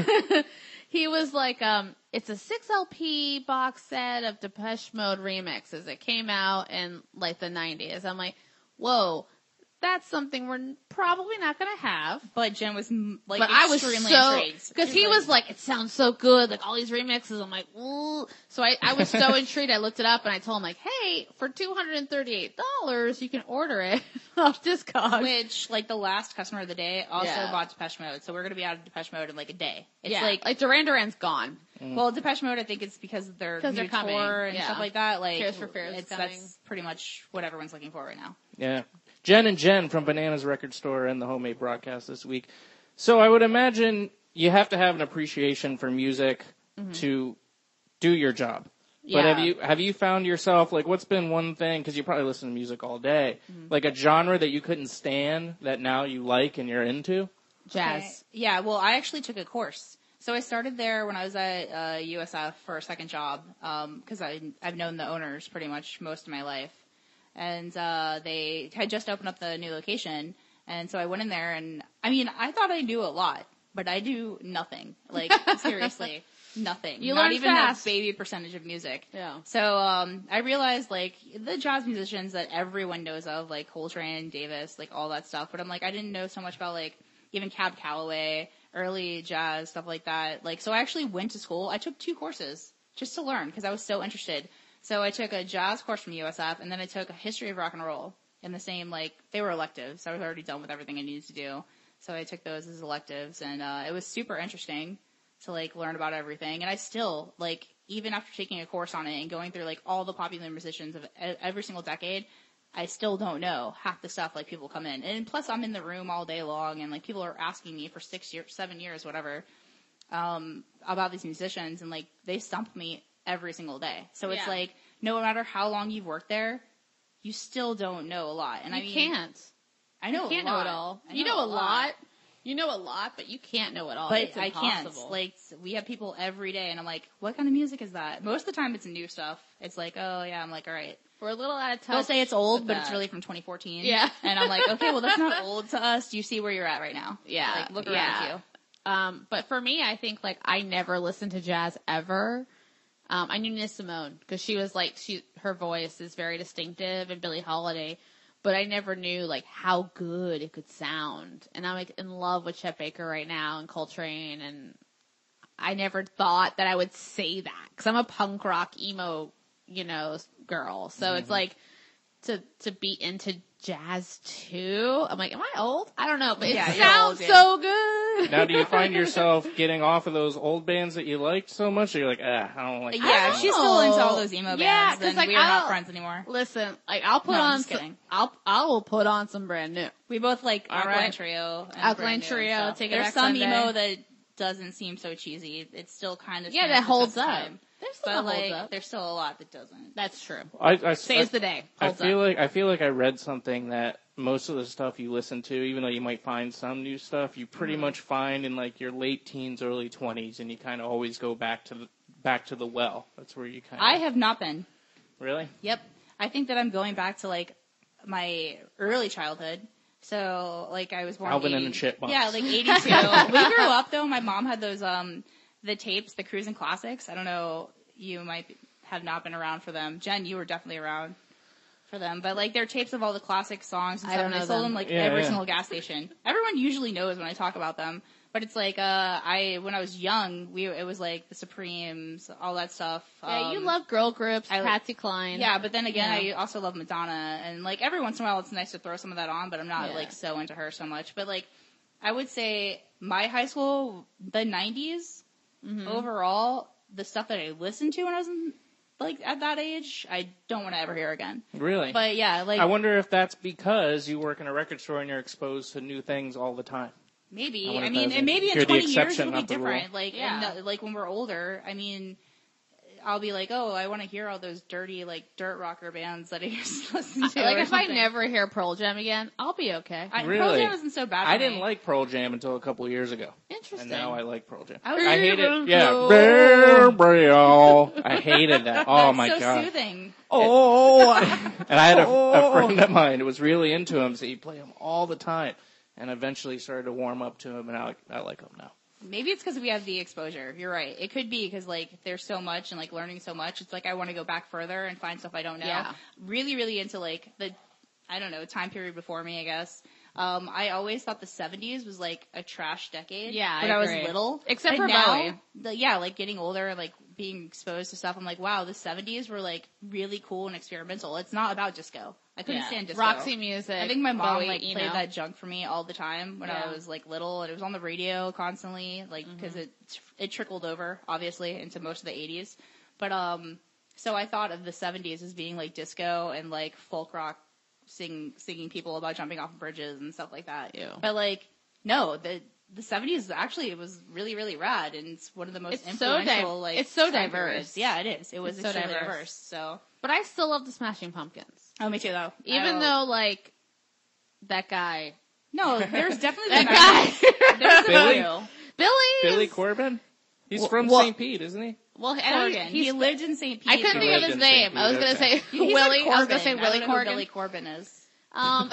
he was like, um, "It's a six L P box set of Depeche Mode remixes. It came out in like the nineties." I'm like, "Whoa." that's something we're probably not going to have.
But Jen was m- like
But I was
extremely
so,
intrigued.
because he was like, it sounds so good, like all these remixes. I'm like, ooh. So I, I was so intrigued. I looked it up and I told him like, hey, for two hundred thirty-eight dollars, you can order it off Discogs.
Which, like, the last customer of the day also
Yeah.
bought Depeche Mode, so we're gonna be out of Depeche Mode in like a day. It's
yeah,
like,
like Duran Duran's gone.
well, Depeche Mode, I think it's because of their
'Cause
new
they're coming,
tour and
yeah.
stuff like that. Like,
Tears for Fears
it's,
coming.
that's pretty much what everyone's looking for right now.
Yeah. Jen and Jen from Bananas Record Store and the Homemade Broadcast this week. So I would imagine you have to have an appreciation for music
Mm-hmm.
to do your job.
Yeah.
But have you have you found yourself, like, what's been one thing, because you probably listen to music all day,
Mm-hmm.
like a genre that you couldn't stand that now you like and you're into?
Jazz.
Okay. Yeah, well, I actually took a course. So I started there when I was at uh, U S F for a second job, because I I've known the owners pretty much most of my life. And uh, they had just opened up the new location, and so I went in there, and I mean, I thought I knew a lot, but I do nothing. Like, seriously, nothing.
You
Not
learn
even
fast.
a baby percentage of music.
Yeah.
So um, I realized, like, the jazz musicians that everyone knows of, like Coltrane, Davis, like all that stuff, but I'm like, I didn't know so much about, like, even Cab Calloway, early jazz, stuff like that. Like, so I actually went to school. I took two courses just to learn because I was so interested. So I took a jazz course from U S F, and then I took a history of rock and roll in the same, like, they were electives. So I was already done with everything I needed to do. So I took those as electives, and uh, it was super interesting to, like, learn about everything. And I still, like, even after taking a course on it and going through, like, all the popular musicians of every single decade, I still don't know half the stuff, like, people come in. And plus, I'm in the room all day long, and, like, people are asking me for six years, seven years, whatever, um, about these musicians, and, like, they stump me every single day. So it's
Yeah.
like, no matter how long you've worked there, you still don't know a lot. And
You
I mean,
can't.
I know
You can't
a lot.
know it all.
I
You know, a lot. You know a lot, but you can't know it all.
But
It's
I can't.
impossible.
Like, we have people every day, and I'm like, what kind of music is that? Most of the time, it's new stuff. It's like, oh, yeah, I'm like, all right.
We're a little out of touch.
They'll say it's old,
with
but
that.
it's really from twenty fourteen.
Yeah.
And I'm like, okay, well, that's not old to us. Do you see where you're at right now?
Yeah.
Like, look around
yeah.
you.
Um, but for me, I think, like, I never listened to jazz ever. Um, I knew Nina Simone because she was like, she, her voice is very distinctive, and Billie Holiday, but I never knew like how good it could sound. And I'm like in love with Chet Baker right now and Coltrane, and I never thought that I would say that because I'm a punk rock emo, you know, girl. So
Mm-hmm.
it's like to to be into jazz too. I'm like, am I old? I don't know, but it
Yeah, you're
sounds
old, dude.
so good.
Now, do you find yourself getting off of those old bands that you liked so much? Or you're like, ah, I don't like
Yeah,
that
she's
anymore?
still into all those emo bands,
Yeah, 'cause,
and
like,
we are not
I'll-
friends anymore.
Listen, like I'll put
No, I'm
on
just
some,
kidding.
I'll I will put on some brand new.
We both like
All
Alkaline
right.
Trio. And
Alkaline
Brand New and
Trio,
stuff.
Take It
There's
Back
some
Sunday.
emo that doesn't seem so cheesy. It's still kind of
Yeah,
stands
that
the
holds
test of
up.
time.
There's
But
some that
like,
holds up.
there's still a lot that doesn't.
That's true.
I, I,
Saves
I,
the day.
I
Holds
feel
up.
like I feel like I read something that most of the stuff you listen to, even though you might find some new stuff, you pretty
Mm-hmm.
much find in like your late teens, early twenties, and you kind of always go back to the back to the well. That's where you kind of.
I have not been.
Really?
Yep. I think that I'm going back to like my early childhood. So like I was born.
Alvin
eighty
and the Chipmunks.
Yeah, like eighty-two. We grew up though. My mom had those um the tapes, the Cruising Classics. I don't know. You might be- have not been around for them. Jen, you were definitely around for them. But like they're tapes of all the classic songs and
I
stuff.
don't
And they
know
sold
them.
them like
Yeah,
every
yeah.
single gas station. Everyone usually knows when I talk about them. But it's like uh I when I was young, we it was like the Supremes, all that stuff.
Yeah, you
Um,
love girl groups,
I-
Patsy Cline.
Yeah, but then again,
Yeah.
I also love Madonna, and like every once in a while, it's nice to throw some of that on. But I'm not
Yeah.
like so into her so much. But like, I would say my high school, the nineties
Mm-hmm.
overall, the stuff that I listened to when I was in, like at that age, I don't want to ever hear again.
Really?
But yeah, like
I wonder if that's because you work in a record store and you're exposed to new things all the time.
maybe.
I wonder
I
if
mean,
that's
and maybe
a-
in
you're the
twenty years
exception,
it'll be
not the rule.
different. Like,
Yeah.
and, uh, like when we're older, I mean. I'll be like, oh, I want to hear all those dirty, like, dirt rocker bands that I used to listen to.
Like
or
if I
something.
never hear Pearl Jam again, I'll be okay.
I, Pearl
Really?
Jam isn't so bad for
I didn't
me.
like Pearl Jam until a couple of years ago.
Interesting.
And now I like Pearl Jam.
I was-
I hate it.
Even
Yeah.
though-
Bear Brio. I hated that. Oh
That's
my
so
god.
soothing.
Oh. And I had a, a friend of mine who was really into him, so he'd play him all the time. And eventually started to warm up to him, and I, I like him now.
Maybe it's because we have the exposure. You're right. It could be because like there's so much and like learning so much. It's like I want to go back further and find stuff I don't know.
Yeah.
Really, really into like the I don't know, time period before me, I guess. Um, I always thought the seventies was like a trash decade.
Yeah,
when
I
I, was
agree.
little.
Except
And
for
now,
Bowie.
the, yeah, like getting older, like being exposed to stuff. I'm like, wow, the seventies were like really cool and experimental. It's not about disco. I couldn't
Yeah.
stand disco.
Roxy music.
I think my mom
Bowie,
like
you
played
know.
that junk for me all the time when
Yeah.
I was like little, and it was on the radio constantly, like because
Mm-hmm.
it it trickled over obviously into most of the eighties. But um, so I thought of the seventies as being like disco and like folk rock, sing singing people about jumping off of bridges and stuff like that.
Ew.
But like, no, the the seventies actually it was really really rad, and it's one of the most
It's so
influential
div-
like
it's so
time
diverse.
periods. Yeah, it is. It was
It's so
extremely
diverse.
diverse. So
But I still love the Smashing Pumpkins.
oh, me too though.
Even
I-
though, like, that guy.
no, there's definitely
That
the
guy.
There's a
Billy?
few.
Billy
Billy
is-
Corbin? He's
Well-
from
well-
Saint Pete, isn't he?
Well, I know
Corrigan.
he's,
He lived in Saint Pete.
I couldn't
for,
think of
like,
his
Lived in Saint
name. I was
Pete,
gonna
okay.
say
He said
Willie. I was gonna
Corbin.
say
I
Willie
don't know who
Corgan.
Billy Corbin is.
Um,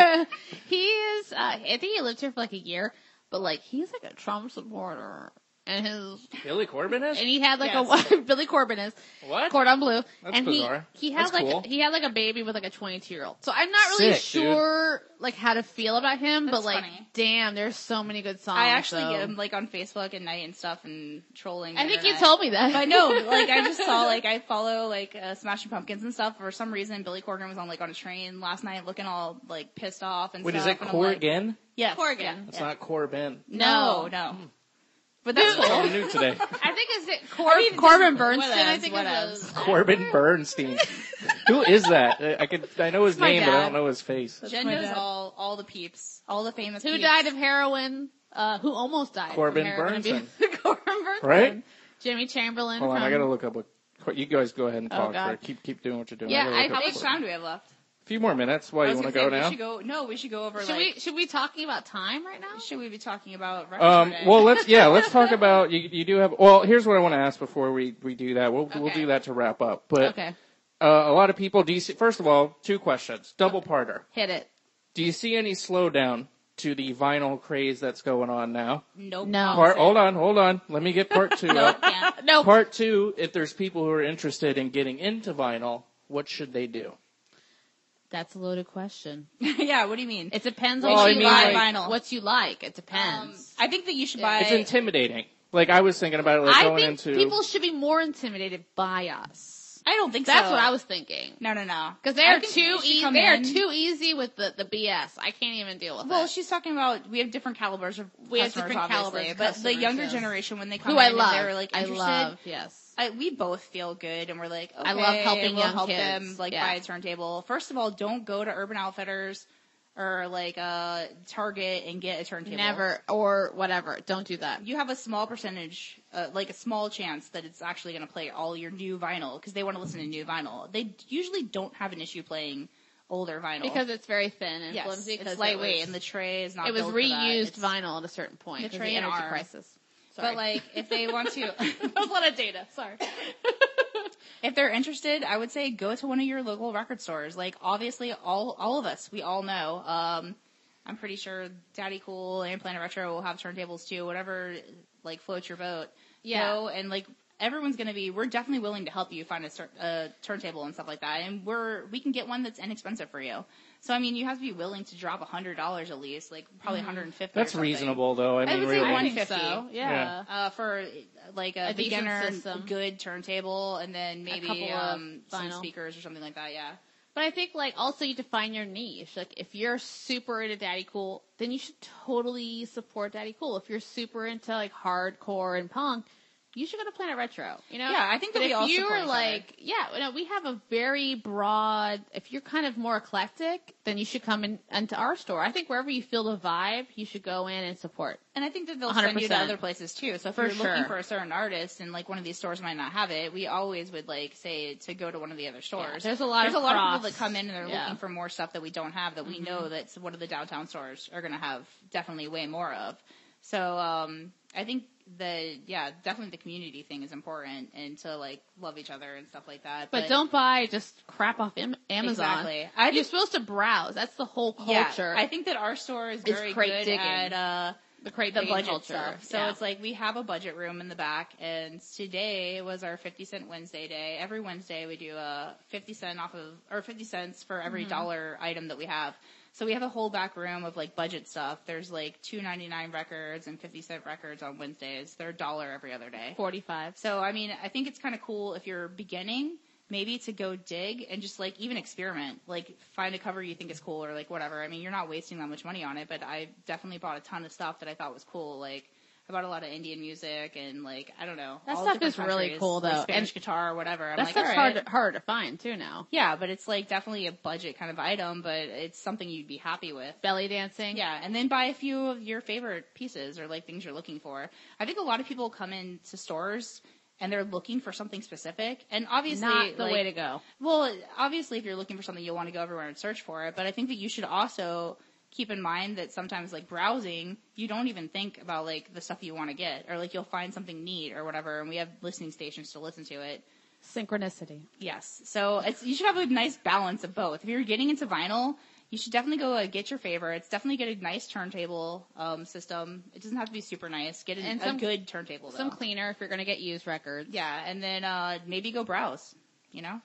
he is. Uh, I think he lived here for like a year, but like he's like a Trump supporter, and his
Billy Corbin is?
and he had like
Yes.
a Billy Corbin is
What?
cordon bleu,
That's
and
bizarre.
he he had
That's
like
cool.
he had like a baby with like a twenty-two year old. So I'm not really
Sick, dude.
sure like how to feel about him, but
That's
like
funny.
damn, there's so many good songs.
I actually
so.
get him like on Facebook at night and stuff and trolling. the
I think you
internet.
told me that.
But no, like I just saw like I follow like uh, Smashing Pumpkins and stuff. For some reason, Billy Corgan was on like on a train last night, looking all like pissed off and
Wait, is
stuff.
it
and I'm like,
Corrigan?
yes,
Corrigan.
yeah,
It's
yeah.
not Corbin.
No, no. But that's
Oh,
cool.
I'm new today.
I think it's it Cor-
I mean,
Corbin
just-
Bernstein. I
whatevs,
think
whatevs.
it was
Corbin Bernstein. Who is that? I I could. I know his
my
name, but I
dad.
don't know his face.
Jen
my
knows
dad.
all all the peeps, all the famous
Who
peeps.
died of heroin? Uh, who almost died?
Corbin
from heroin
Bernsen.
abuse. Corbin Bernsen.
Right?
Jimmy Chamberlain.
Hold on,
from,
I gotta look up what. You guys go ahead and
Oh,
talk.
God.
For, keep keep doing what you're doing.
Yeah,
gotta
I-
look
How
up
much
what-
time do we have left?
A few more minutes. Why
I
you
was
want to
gonna
go
say,
now?
We should go. No, we should go over
Should
like.
we should we talking about time right now?
Should we be talking about record
Um,
today?
well, let's yeah, let's talk about you. You do have. Well, here's what I want to ask before we we do that. We'll we'll
Okay.
do that to wrap up. But
Okay,
uh, a lot of people. Do you see, first of all, two questions. Double parter.
hit it.
Do you see any slowdown to the vinyl craze that's going on now?
Nope.
No.
Part. Hold on, hold on. Let me get part two.
No,
up.
can't.
No,
Part two. If there's people who are interested in getting into vinyl, what should they do?
that's a loaded question.
Yeah. What do you mean?
It depends
Well,
on
I
what you
mean,
like.
like- vinyl.
What you like. It
Um,
depends.
I think that you should
Yeah.
buy.
It's intimidating. Like I was thinking about it, like
I
going
think
into.
people should be more intimidated by us.
I don't think
That's
so.
what I was thinking.
No, no, no.
Because
I
they're
think
too
they should
easy.
come
They are
in-
too easy with the, the B S. I can't even deal with
Well,
it.
she's talking about we have different calibers of
We have
customers,
different
obviously,
calibers of
but the
customers,
younger
yes.
generation when they come
Who
in
I
and
love.
they're like
I
interested,
love. Yes.
I, we both feel good, and we're like, okay,
I love helping
we'll
young
help
kids.
them like
Yeah.
buy a turntable. First of all, don't go to Urban Outfitters or like uh, Target and get a turntable.
Never or whatever. Don't do that.
You have a small percentage, uh, like a small chance that it's actually going to play all your new vinyl because they want to listen to new vinyl. They usually don't have an issue playing older vinyl
Because it's very thin and
yes,
flimsy.
it's
'cause
lightweight
it was,
and the tray is not.
it was
built for that.
reused
It's-
vinyl at a certain point.
The
'cause
tray
the
and
energy
arm.
crisis. Sorry.
But like, if they want to,
a lot of data. Sorry.
if they're interested, I would say go to one of your local record stores. Like, obviously, all all of us, we all know. Um, I'm pretty sure Daddy Cool and Planet Retro will have turntables too. Whatever, like, floats your boat.
Yeah.
Go and like, everyone's gonna be. We're definitely willing to help you find a, tur- a turntable and stuff like that. And we're we can get one that's inexpensive for you. So I mean, you have to be willing to drop a hundred dollars at least, like probably one hundred fifty.
That's
or something.
reasonable, though. I mean,
would say
really.
one
I think
fifty.
so. Yeah.
Uh, for like a,
A decent
beginner
system.
good turntable, and then maybe
couple of
um, some
vinyl.
speakers or something like that. Yeah.
But I think like also you define your niche. Like if you're super into Daddy Cool, then you should totally support Daddy Cool. If you're super into like hardcore and punk, you should go to Planet Retro. You know?
Yeah, I think that
but
we
if
all
you
support
were
each other.
like, yeah, you know, we have a very broad. If you're kind of more eclectic, then you should come in into our store. I think wherever you feel the vibe, you should go in and support.
And I think that they'll
one hundred
send you to
percent.
other places too. So if
For
you're looking
sure.
for a certain artist and like one of these stores might not have it, we always would like say to go to one of the other stores.
there's a lot
There's
of
a lot of
cross.
people that come in and they're
Yeah.
looking for more stuff that we don't have that we know that one of the downtown stores are going to have definitely way more of. So um, I think the yeah definitely the community thing is important and to like love each other and stuff like that.
But, don't buy just crap off Am- Amazon.
Exactly. I
You're
think-
supposed to browse. That's the whole
Yeah,
culture.
I think that our store is
It's
very
crate
good
digging.
at uh,
The crate
the
digging
budget
culture.
stuff. So
Yeah.
it's like we have a budget room in the back, and today was our fifty cent Wednesday day. Every Wednesday we do a fifty cent off of, or fifty cents for every
Mhm.
dollar item that we have. So we have a whole back room of like budget stuff. There's like two ninety-nine records and fifty cent records on Wednesdays. They're a dollar every other day.
forty-five.
So I mean, I think it's kind of cool if you're beginning, maybe to go dig and just like even experiment, like find a cover you think is cool or like whatever. I mean, you're not wasting that much money on it, but I definitely bought a ton of stuff that I thought was cool. Like I bought a lot of Indian music and like, I don't know.
That
all
stuff
different
is really
countries,
cool,
like
though.
Spanish
And
guitar or whatever. I'm
That
like,
stuff's
all
hard
right.
to, hard to find too now.
Yeah, but it's like definitely a budget kind of item, but it's something you'd be happy with.
Belly dancing.
Yeah, and then buy a few of your favorite pieces or like things you're looking for. I think a lot of people come into stores and they're looking for something specific, and obviously
Not the
like,
way to go.
Well, obviously if you're looking for something, you'll want to go everywhere and search for it, but I think that you should also keep in mind that sometimes like browsing, you don't even think about like the stuff you want to get, or like you'll find something neat or whatever, and we have listening stations to listen to it.
Synchronicity.
Yes. So it's, you should have a nice balance of both. If you're getting into vinyl, you should definitely go uh, get your favorites. Definitely get a nice turntable um, system. It doesn't have to be super nice. Get a,
And
a
some-
good turntable, though.
Some cleaner if you're going to get used records.
Yeah, and then uh, maybe go browse, you know?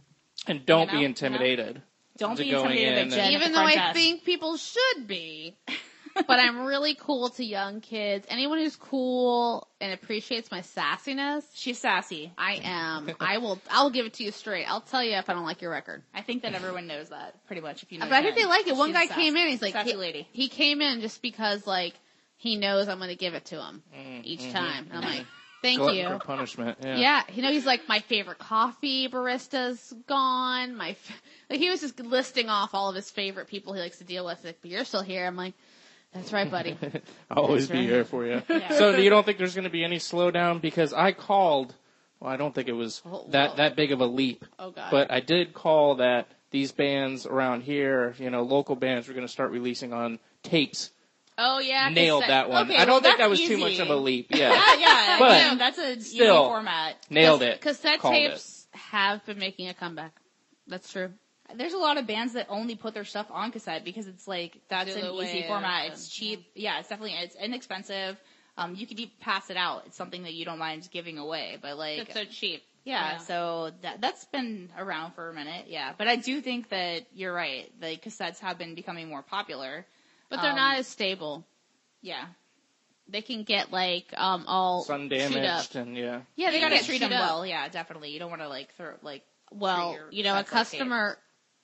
And don't
You know?
be
You know?
intimidated.
Don't
to
be
going
intimidated
in
by
and-
Jen.
Even
at the
though
front
I
desk.
think people should be. But I'm really cool to young kids. Anyone who's cool and appreciates my sassiness.
She's sassy.
I am. I will, I'll give it to you straight. I'll tell you if I don't like your record.
I think that everyone knows that, pretty much, if you know
But I think
Jen.
they like it. One
She's
guy
sassy.
came in, he's like,
Sassy
he,
lady.
he came in just because, like, he knows I'm going to give it to him each
mhm,
time. And I'm
mhm.
like, thank
Glutton
you.
for punishment. Yeah.
Yeah, you know, he's like, my favorite coffee barista's gone. My, f-. like, he was just listing off all of his favorite people he likes to deal with. Like, but you're still here. I'm like, that's right, buddy.
I'll always
That's
be
right.
here for you.
Yeah.
So you don't think there's going to be any slowdown? Because I called, well, I don't think it was
Oh,
that,
well.
that big of a leap.
Oh, God.
But I did call that these bands around here, you know, local bands, were going to start releasing on tapes.
Oh, yeah.
Nailed
cassette-
that one.
Okay,
I don't
well,
think that
that's
was too
easy.
much of a leap. Yeah.
Yeah, yeah.
But
again, that's a
still,
easy format.
Nailed
Cas-
it.
Cassette
Called
tapes have been making a comeback. That's true.
There's a lot of bands that only put their stuff on cassette because it's like that's
Do
an
the
easy
way
format.
of-
It's cheap. Yeah, it's definitely it's inexpensive. Um, you could e- pass it out. It's something that you don't mind giving away. But like,
It's so cheap.
yeah,
yeah.
so that that's been around for a minute. Yeah, but I do think that you're right. The cassettes have been becoming more popular.
But they're
Um,
not as stable.
Yeah,
They can get, like, um, all
Sun
chewed up.
damaged and yeah.
Yeah, they
you gotta
get
treat
chewed
them
up.
well. Yeah, definitely. You don't want to like throw like.
Well,
treat your
you know, a
sets like
customer,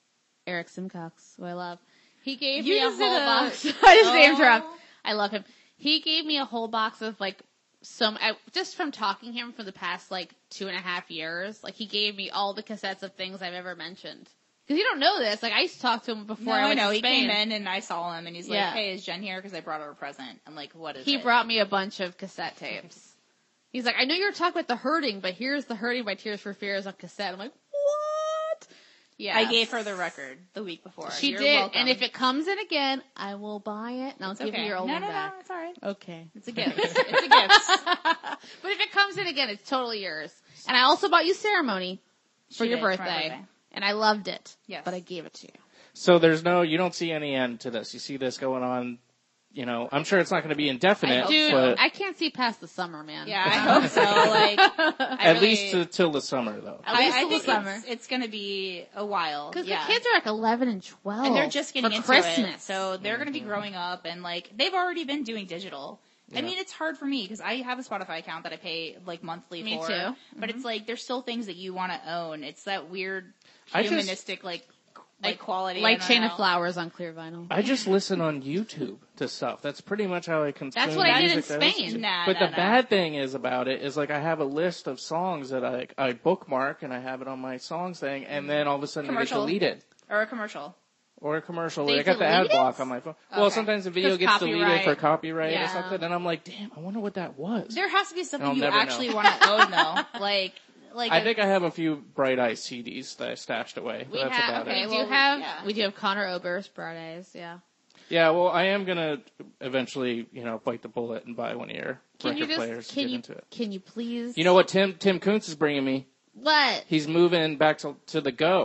Eric Simcox, who I love, he gave
You
me a
just did
whole
a-
box. I just named her up.
Oh.
I love him. He gave me a whole box of, like, some, I, just from talking to him for the past, like, two and a half years. Like, he gave me all the cassettes of things I've ever mentioned. Because you don't know this. Like, I used to talk to him before
No,
I
I
went
know.
to
He
Spain.
came in and I saw him and he's
Yeah.
like, "Hey, is Jen here? Because I brought her a present." I'm like, "What is
He
it?"
brought me a bunch of cassette tapes. He's like, I know you were talking about The Hurting, but here's The Hurting by Tears for Fears on cassette. I'm like, what? Yeah.
I gave her the record the week before.
She
You're
did,
welcome.
and if it comes in again, I will buy it, and I'll
It's
give
okay.
you your old
no,
one
no,
back.
no, it's all right.
Okay.
It's a gift. It's a gift.
But if it comes in again, it's totally yours. And I also bought you Ceremony for
She
your
did, for my
birthday,
birthday.
and I loved it.
Yes.
But I gave it to you.
So there's no, you don't see any end to this. You see this going on, you know, I'm sure it's not going to be indefinite,
Dude,
but
I can't see past the summer, man.
Yeah, I hope so. Like, I
at
really-
least to, till the summer, though.
At least
I, I
till the
think
summer.
it's, it's going to be a while.
Because
yeah.
the kids are like eleven and twelve.
and they're just getting
for
into
Christmas.
it, so they're going to
Mm-hmm.
be growing up, and like they've already been doing digital. I
Yeah.
mean, it's hard for me because I have a Spotify account that I pay like monthly
Me
for.
too. Mm-hmm.
But it's like there's still things that you want to own. It's that weird
I just-
humanistic like like quality. I
Like
don't
Chain
know.
of Flowers on clear vinyl.
I just listen on YouTube to stuff. That's pretty much how I consume
That's what I did in
music that listen
Spain.
to.
Nah,
but
nah,
the
nah.
bad thing is about it is like I have a list of songs that I I bookmark and I have it on my songs thing, and then all of a sudden
Commercial.
they get deleted.
or a commercial.
Or a commercial.
They
I got the ad
delete it?
block on my phone. Well,
Okay.
sometimes the video
'Cause
gets deleted
copyright.
for copyright or
Yeah.
something, and I'm like, damn, I wonder what that was.
There has to be stuff
I'll
that you
never know.
actually want to own though. Like like
I
a-
think I have a few Bright Eyes C Ds that I stashed away. But
We
that's
have,
about
okay,
it.
we
well,
do
we-
have,
yeah.
we do have Connor Oberst, Bright Eyes, yeah.
Yeah, well, I am gonna eventually, you know, bite the bullet and buy one of your
Can
record
you just,
players to
can
get
you,
into it.
can you please?
You know what Tim Tim Kuntz is bringing me?
What?
He's moving back to to the Go.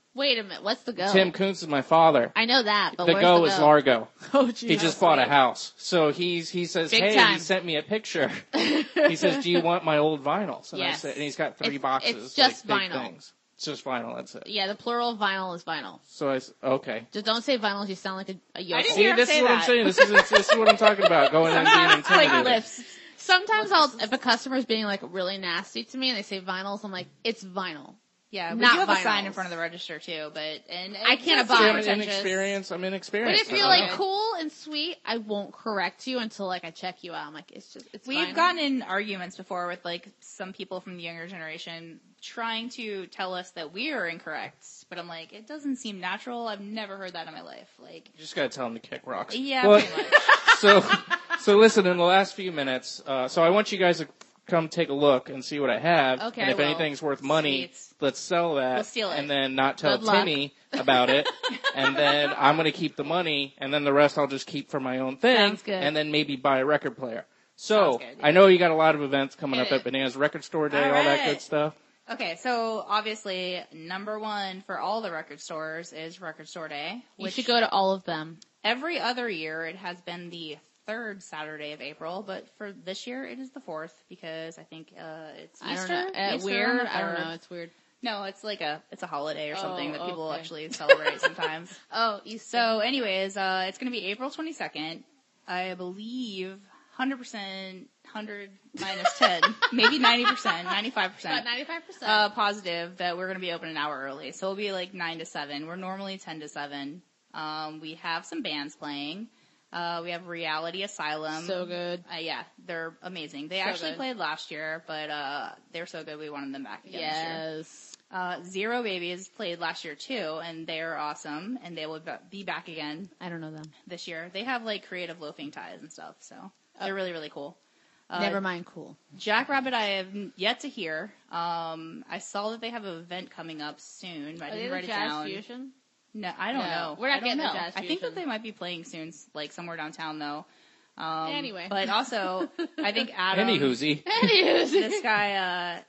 Wait a minute. What's the go?
Tim Kuntz is my father.
I know that, but
The
where's
go
the
is
go?
Largo.
Oh,
He
Jesus.
just bought a house. So he's, he says,
Big
hey,
time.
he sent me a picture. He says, do you want my old vinyls? And I
Yes.
said, and he's got three
It's-
boxes.
it's just
like, big
vinyl.
Things. It's just vinyl, that's it.
Yeah, the plural of vinyl is vinyl.
So I s okay.
Just don't say vinyls. You sound like a, a yokel.
didn't
See,
hear him
this is
say
what I'm
that.
saying. This is, this is what I'm talking about. Going and being intimidated.
lips.
Sometimes I'll, if a customer's being like really nasty to me and they say vinyls, I'm like, it's vinyl.
Yeah, we
Not
do have a
vinyls.
sign in front of the register too, but and
I can't
it's
abide.
not
I'm
pretentious.
inexperienced. I'm
But
inexperienced.
if
I
you're
don't
like
know.
cool and sweet, I won't correct you until like I check you out. I'm like, it's just, it's
We've
vinyl.
gotten in arguments before with like some people from the younger generation trying to tell us that we are incorrect, but I'm like, it doesn't seem natural. I've never heard that in my life. Like,
You just gotta tell him to kick rocks.
yeah,
Well,
pretty much.
so, so listen, in the last few minutes, uh, so I want you guys to come take a look and see what I have.
Okay,
and if
I will.
anything's worth money,
Sweet.
let's sell that.
We'll steal it.
And then not tell
Good luck.
Timmy about it. And then I'm gonna keep the money, and then the rest I'll just keep for my own thing.
Sounds good.
And then maybe buy a record player. So,
Sounds good, yeah.
I know you got a lot of events coming
Hit
up
it.
at Bananas Record Store Day,
All
all that
right.
good stuff.
Okay, so obviously number one for all the record stores is Record Store Day.
You
Which
should go to all of them.
every other year it has been the third Saturday of April, but for this year it is the fourth because I think uh, it's
I don't
Easter.
know. Uh,
Easter on
weird.
the
I don't
third.
know. It's weird.
No, it's like a it's a holiday or something
Oh,
that people
okay.
actually celebrate sometimes.
Oh, Easter.
So, anyways, uh, it's going to be April twenty-second. I believe one hundred percent, one hundred minus ten, maybe ninety percent, ninety-five percent.
About ninety-five percent.
Uh, positive that we're going to be open an hour early. So it'll be like nine to seven. We're normally ten to seven. Um, we have some bands playing. Uh, we have Reality Asylum.
So good.
Uh, yeah, they're amazing. They
So
actually
good.
played last year, but, uh, they're so good we wanted them back again this year.
Yes.
Uh, Zero Babies played last year too, and they are awesome, and they will be back again
I don't know them.
this year. They have like creative loafing ties and stuff, so they're really, really cool. Uh,
Never mind. Cool.
Jackrabbit I have yet to hear. Um, I saw that they have an event coming up soon, but I
Are they
didn't
the
write it
Jazz
down.
Fusion?
No, I don't
No,
know.
we're not
I don't
getting the
know.
Jazz
I think that
Fusion.
they might be playing soon, like somewhere downtown though. Um,
Anyway.
But also, I think Adam,
Any whoozy.
this guy, uh,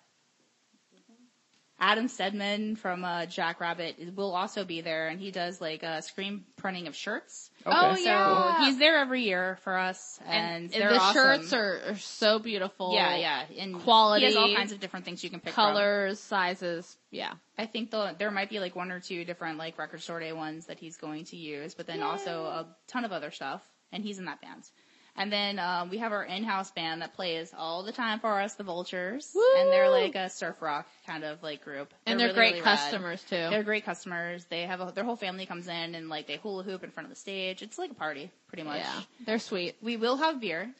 Adam Stedman from uh, Jackrabbit will also be there, and he does like uh, screen printing of shirts.
Oh,
So
yeah.
he's there every year for us,
And,
and, they're
the
awesome.
shirts are, are so beautiful.
yeah, yeah, and
Quality,
He has all kinds of different things you can pick from.
colors, sizes. Yeah.
I think the, there might be like one or two different like record store day ones that he's going to use, but then also a ton of other stuff, and he's in that band. And then um, we have our in-house band that plays all the time for us, the Vultures,
Woo!
and they're like a surf rock kind of like group.
And
They're
they're
really,
great
really rad.
customers too.
They're great customers. They have a, their whole family comes in and like they hula hoop in front of the stage. It's like a party, pretty much.
Yeah. They're sweet.
We will have beer.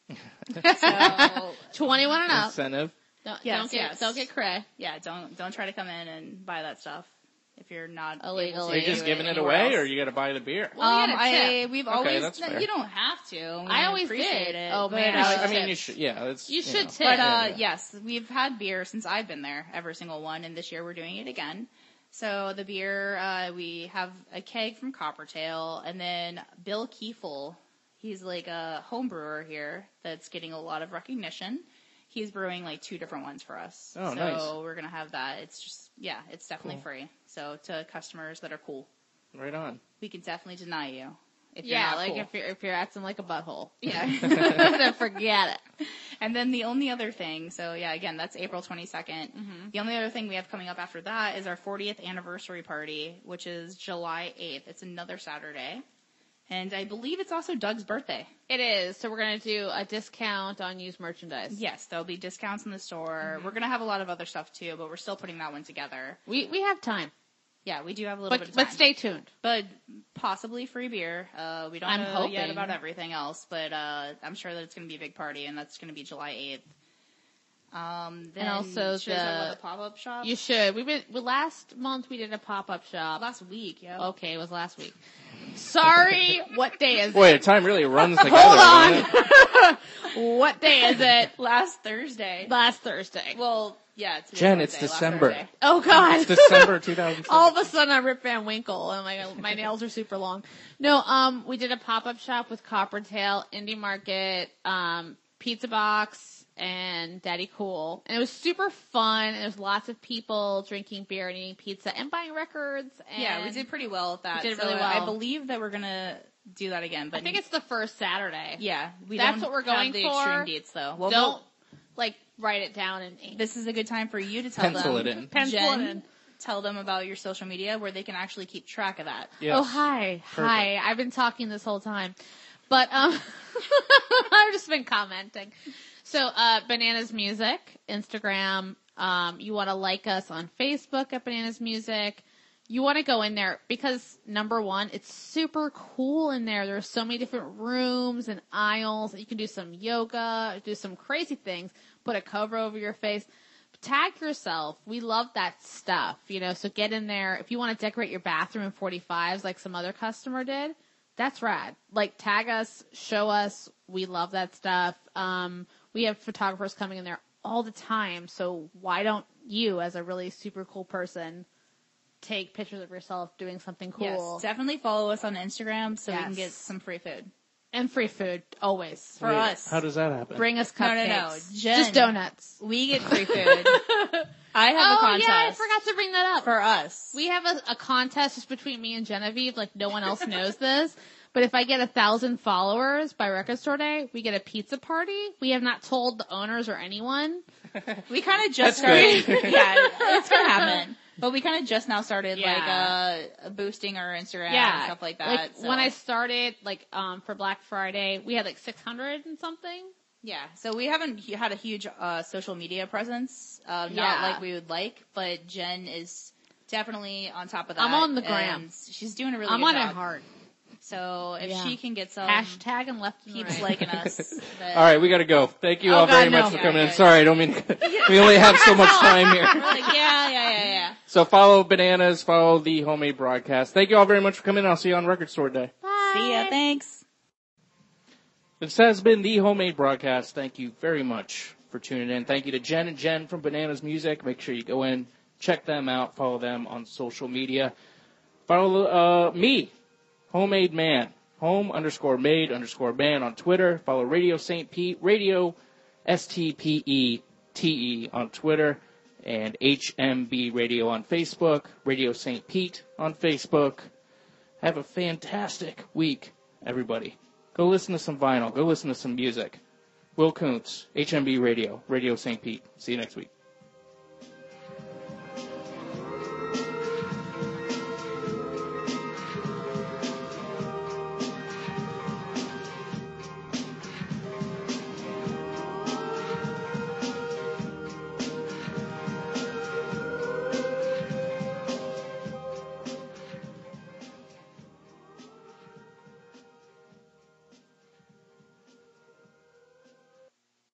So
twenty-one and up.
Incentive.
Don't,
Yes,
don't get,
yes.
don't get cray.
yeah, don't don't try to come in and buy that stuff if you're not able to
Illegally.
Are you just
do
giving it
anywhere
away,
else.
or you got to buy the beer?
Well, you
um,
gotta
I
tip.
we've
Okay,
always
that's fair.
you don't have to.
I
We
always
appreciate
did.
it.
Oh,
but,
man,
uh,
I
I
was
mean, you
tips.
should. Yeah, it's.
You should
know.
tip.
But uh,
Yeah, yeah.
yes, we've had beer since I've been there, every single one, and this year we're doing it again. So the beer, uh, we have a keg from Coppertail, and then Bill Kiefel. He's like a home brewer here that's getting a lot of recognition. He's brewing like two different ones for us.
Oh,
so
nice.
we're gonna have that. It's just yeah, it's definitely free. So to customers that are cool,
Right on.
we can definitely deny you. If you're
Yeah,
not
like
cool.
if you're if you're acting like a butthole,
yeah.
then forget it.
And then the only other thing, so yeah, again, that's April twenty-second.
Mm-hmm.
The only other thing we have coming up after that is our fortieth anniversary party, which is July eighth. It's another Saturday. And I believe it's also Doug's birthday.
It is. So we're gonna do a discount on used merchandise.
Yes, there'll be discounts in the store.
Mm-hmm.
We're going to have a lot of other stuff too, but we're still putting that one together.
We we have time,
Yeah, we do have a little bit
but
of time.
but stay tuned.
But possibly free beer. Uh, we don't
I'm
know yet
hoping.
about everything else, but uh, I'm sure that it's going to be a big party, and that's going to be July eighth. Um, then
And also
should I talk about
the-
the pop-up shop?
You should. We been well, last month we did a pop up shop.
Last week, yeah.
Okay, it was last week. Sorry, what day is
Boy,
it?
the time really runs together.
Hold
doesn't it?
on. What day is it?
Last Thursday.
Last Thursday.
Well, yeah, it's
Jen, it's December.
Thursday.
Oh God.
It's December two thousand seven.
All of a sudden, I'm Rip Van Winkle, and my my nails are super long. No, um, we did a pop up shop with Coppertail, Indie Market, um, Pizza Box, and Daddy Cool. And it was super fun. And there was lots of people drinking beer and eating pizza and buying records. And
Yeah, we did pretty well with that.
We did
so
really well.
I believe that we're gonna do that again. But
I think it's the first Saturday.
yeah, we
That's
don't
what we're going
have the
for.
extreme dates though. Well,
Don't,
we'll-
like, write it down in ink.
this is a good time for you to tell
Pencil
them.
it in.
Pencil
Jen,
it in.
tell them about your social media where they can actually keep track of that.
Yes.
Oh, hi. Hi. I've been talking this whole time. But, um, I've just been commenting. So, uh, Bananas Music, Instagram. Um, you want to like us on Facebook at Bananas Music. You want to go in there because, number one, it's super cool in there. There's so many different rooms and aisles. You can do some yoga, do some crazy things, put a cover over your face. Tag yourself. We love that stuff, you know, so get in there. If you want to decorate your bathroom in forty-fives like some other customer did, that's rad. Like, tag us, show us. We love that stuff. Um, we have photographers coming in there all the time, so why don't you, as a really super cool person, take pictures of yourself doing something cool?
Yes, definitely follow us on Instagram so we
Yes.
can get some free food.
And free food, always.
For
Wait,
us.
How does that happen?
Bring us
No,
cupcakes.
no, no. Jen,
Just donuts.
We get free food. I have
Oh,
a contest.
yeah, I forgot to bring that up.
For us.
We have a, a contest just between me and Genevieve, like no one else knows this. But if I get a thousand followers by Record Store Day, we get a pizza party. We have not told the owners or anyone.
We kind of just
That's
started. yeah, it's gonna happen. But we kind of just now started
Yeah.
like uh boosting our Instagram
Yeah,
and stuff like that.
Like
so.
when I started, like um for Black Friday, we had like six hundred and something.
yeah, so we haven't hu- had a huge uh social media presence, uh, not
Yeah.
like we would like. But Jen is definitely on top of that.
I'm on the gram.
and she's doing a really
I'm
good
on
job.
it hard.
So if
Yeah.
she can get some
Hashtag and left and
keeps
right.
liking us. then-
All right, we got to go. Thank you
Oh,
all very
God,
much
no.
for
Yeah,
coming in.
good.
Sorry, I don't mean. We only have so much time here.
We're like, yeah, yeah, yeah, yeah.
So follow Bananas, follow the Homemade Broadcast. Thank you all very much for coming in. I'll see you on Record Store Day.
Bye.
See ya. Thanks.
This has been the Homemade Broadcast. Thank you very much for tuning in. Thank you to Jen and Jen from Bananas Music. Make sure you go in, check them out, follow them on social media. Follow uh, me, Homemade Man, home underscore made underscore man on Twitter. Follow Radio Saint Pete, Radio S T P E T E on Twitter, and H M B Radio on Facebook, Radio Saint Pete on Facebook. Have a fantastic week, everybody. Go listen to some vinyl. Go listen to some music. Will Kuntz, H M B Radio, Radio Saint Pete. See you next week.